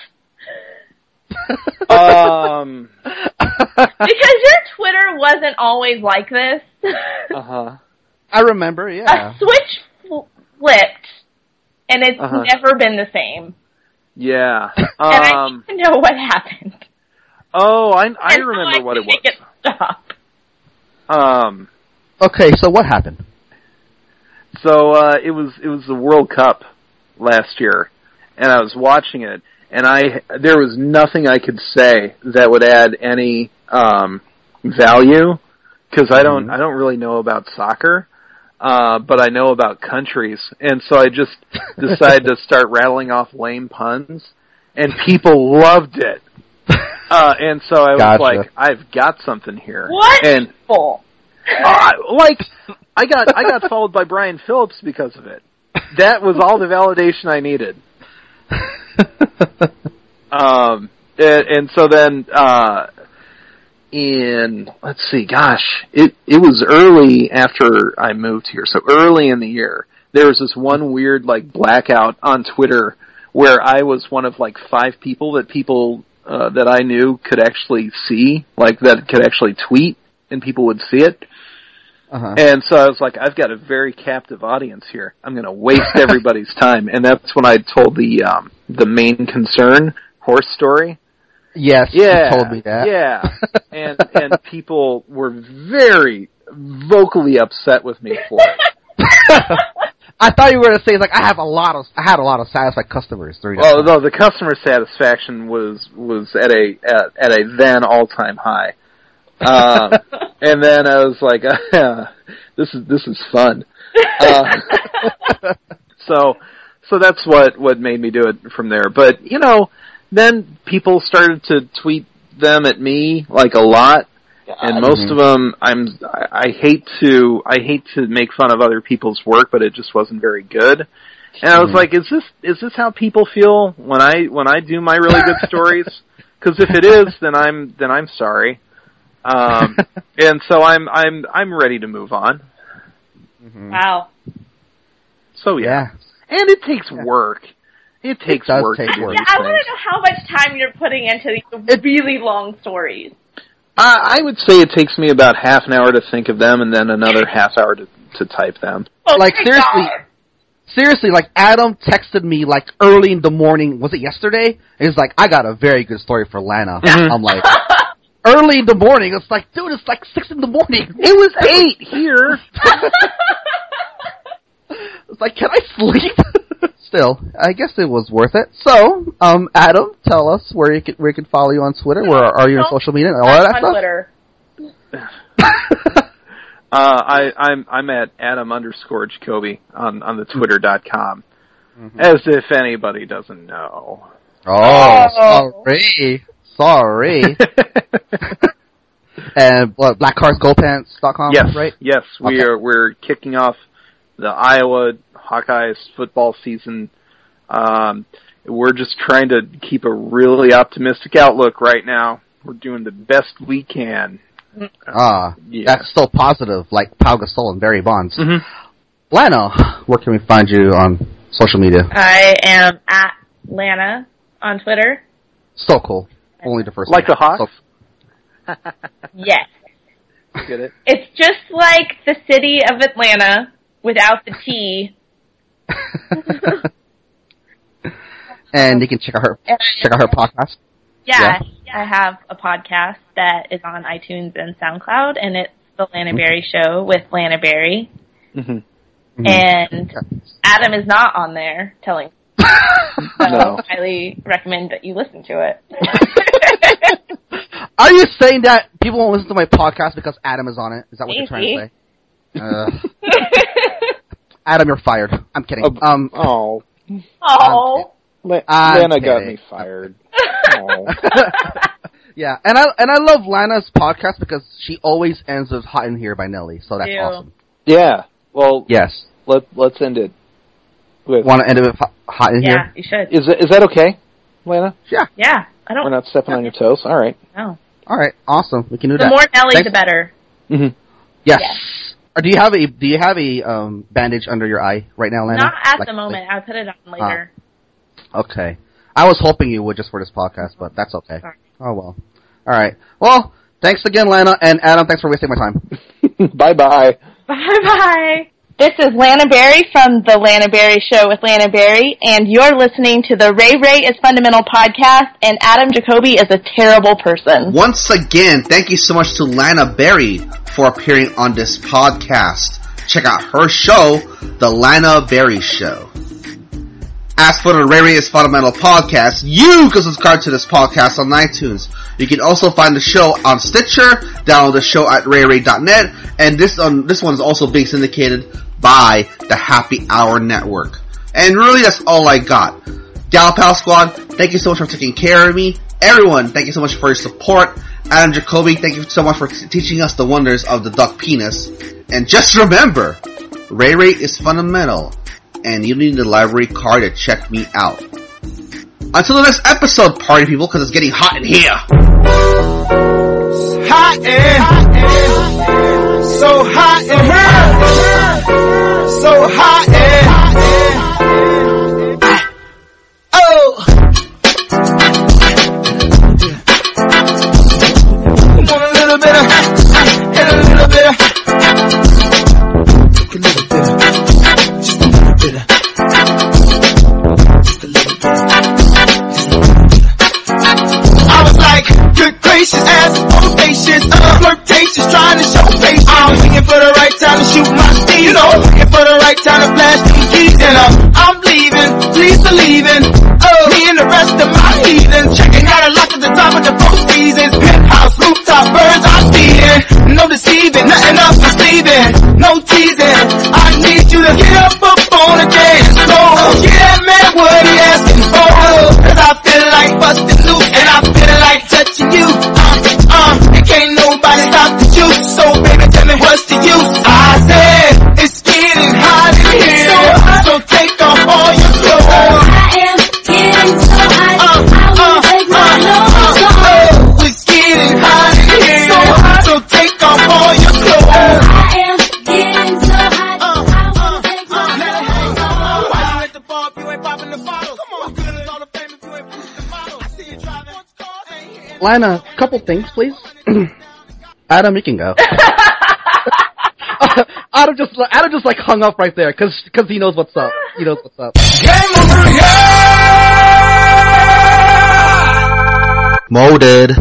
Um, because your Twitter wasn't always like this. Uh huh. I remember. Yeah. A switch fl- flipped, and it's uh-huh. never been the same. Yeah. and Um, I need to know what happened. Oh, I I and remember I what it was. It stop. Um. Okay, so what happened? So uh, it was it was the World Cup last year, and I was watching it, and I there was nothing I could say that would add any um, value because I don't mm-hmm. I don't really know about soccer. Uh, but I know about countries, and so I just decided to start rattling off lame puns, and people loved it. Uh, and so I gotcha. was like, I've got something here. What? And for? uh, like, I got I got followed by Brian Phillips because of it. That was all the validation I needed. um, and, and so then. Uh, In, let's see, gosh, it, it was early after I moved here, so early in the year, there was this one weird, like, blackout on Twitter where I was one of, like, five people that people, uh, that I knew could actually see, like, that could actually tweet, and people would see it. Uh-huh. And so I was like, I've got a very captive audience here. I'm gonna waste everybody's time. And that's when I told the, um, the main concern horse story. Yes, yeah, you told me that. Yeah, and and people were very vocally upset with me for it. I thought you were going to say like I have a lot of I had a lot of satisfied customers during that. Well, no, the customer satisfaction was was at a at, at a then all time high, um, and then I was like, uh, this is this is fun. Uh, so so that's what what made me do it from there. But you know. Then people started to tweet them at me like a lot, and most mm-hmm. of them I'm I, I hate to I hate to make fun of other people's work, but it just wasn't very good. And I was mm-hmm. like, is this is this how people feel when I when I do my really good stories? Because if it is, then I'm then I'm sorry. Um, and so I'm I'm I'm ready to move on. Mm-hmm. Wow. So yeah. yeah. And it takes yeah. work. It takes it does work. Take to work. Yeah, I want to know how much time you're putting into these really long stories. Uh, I would say it takes me about half an hour to think of them, and then another half hour to to type them. Oh like my seriously, God. seriously, like Adam texted me like early in the morning. Was it yesterday? He's like, I got a very good story for Lana. Mm-hmm. I'm like, early in the morning. It's like, dude, it's like six in the morning. It was eight here. It's like, can I sleep? Still, I guess it was worth it. So, um, Adam, tell us where you can where you can follow you on Twitter. Where are you on social media and all that on stuff? Twitter. uh, I, I'm I'm at Adam underscore Jacoby on on the Twitter dot com. Mm-hmm. As if anybody doesn't know. Oh, sorry, sorry. And what, black cars gold pants dot com, yes, right? Yes, we okay. are. We're kicking off the Iowa Hawkeyes football season. Um, we're just trying to keep a really optimistic outlook right now. We're doing the best we can. Ah, yeah. That's still positive, like Pau Gasol and Barry Bonds. Mm-hmm. Lana, where can we find you on social media? I am at Lana on Twitter. So cool. Only the first Like one. the Hawks? So, yes. Get it? It's just like the city of Atlanta without the T. And you can check out her check out her podcast. Yeah, yeah, I have a podcast that is on iTunes and SoundCloud, and it's the Lana Berry Show with Lana Berry. Mm-hmm. And Adam is not on there telling. So No. I highly recommend that you listen to it. Are you saying that people won't listen to my podcast because Adam is on it? Is that what you're trying to say? Uh, Adam, you're fired. I'm kidding. Uh, um, oh. Oh. La- I'm Lana got kidding. me fired. Oh. Yeah, and I and I love Lana's podcast because she always ends with "Hot in Here" by Nelly, so that's Ew. awesome. Yeah. Well, Yes. let let's end it with. Want to end it with "Hot- "Hot in Yeah, Here"? you should. Is that, is that okay, Lana? Yeah. Yeah, I don't We're not stepping on your toes. All right. know. All right. Awesome. We can do The that. more Nelly, Thanks. the better. Mm-hmm. Yes. Yes. Or do you have a do you have a um, bandage under your eye right now, Lana? Not at Like- the moment. I'll put it on later. Okay. I was hoping you would just for this podcast, but that's okay. Sorry. Oh well. All right. Well, thanks again, Lana, and Adam. Thanks for wasting my time. Bye bye. Bye-bye. This is Lana Berry from The Lana Berry Show with Lana Berry, and you're listening to the Ray Ray is Fundamental podcast, and Adam Jacoby is a terrible person. Once again, thank you so much to Lana Berry for appearing on this podcast. Check out her show, The Lana Berry Show. As for the Ray Ray is Fundamental podcast, you can subscribe to this podcast on iTunes. You can also find the show on Stitcher, download the show at ray ray dot net, and this um, this one is also being syndicated by the Happy Hour Network. And really, that's all I got. Gal Pal Squad, thank you so much for taking care of me. Everyone, thank you so much for your support. Adam Jacoby, thank you so much for t- teaching us the wonders of the duck penis. And just remember, Ray Ray is fundamental, and you need the library card to check me out. Until the next episode, party people, because it's getting hot in here. Hot in, so hot in here, so hot in. Oh, want a little bit of, and a little bit of, a little bit of, just a little bit of, just a little bit of. I was like, good gracious, ass audacious, uh, flirtatious, trying to show face. I'm waiting for the right time to shoot my steam, you know, waiting for the right time to flash them keys, and uh, I'm leaving, please believe in, oh, me and the rest of my heathen, checking out a lock at the top of the four seasons, penthouse, rooftop, birds I'm feeding, no deceiving, nothing else for sleeving, no teasing, I need you to get up up on the dance floor, get that man what he asking for, cause I feel like busting loose, and I feel like touching you, uh, uh, and can't nobody stop the juice, so baby tell me what's the use, I said, it's getting hot in here, so, hot. So take off all your clothes, I am getting so hot, uh, I will uh, take my uh, clothes uh, off. oh, it's getting hot in here, so, hot. So take off all your clothes, I am getting so hot, uh, Lana, couple things, please. Adam, you can go. Adam just Adam just like hung up right there because because he knows what's up. He knows what's up. Game over, yeah! Molded.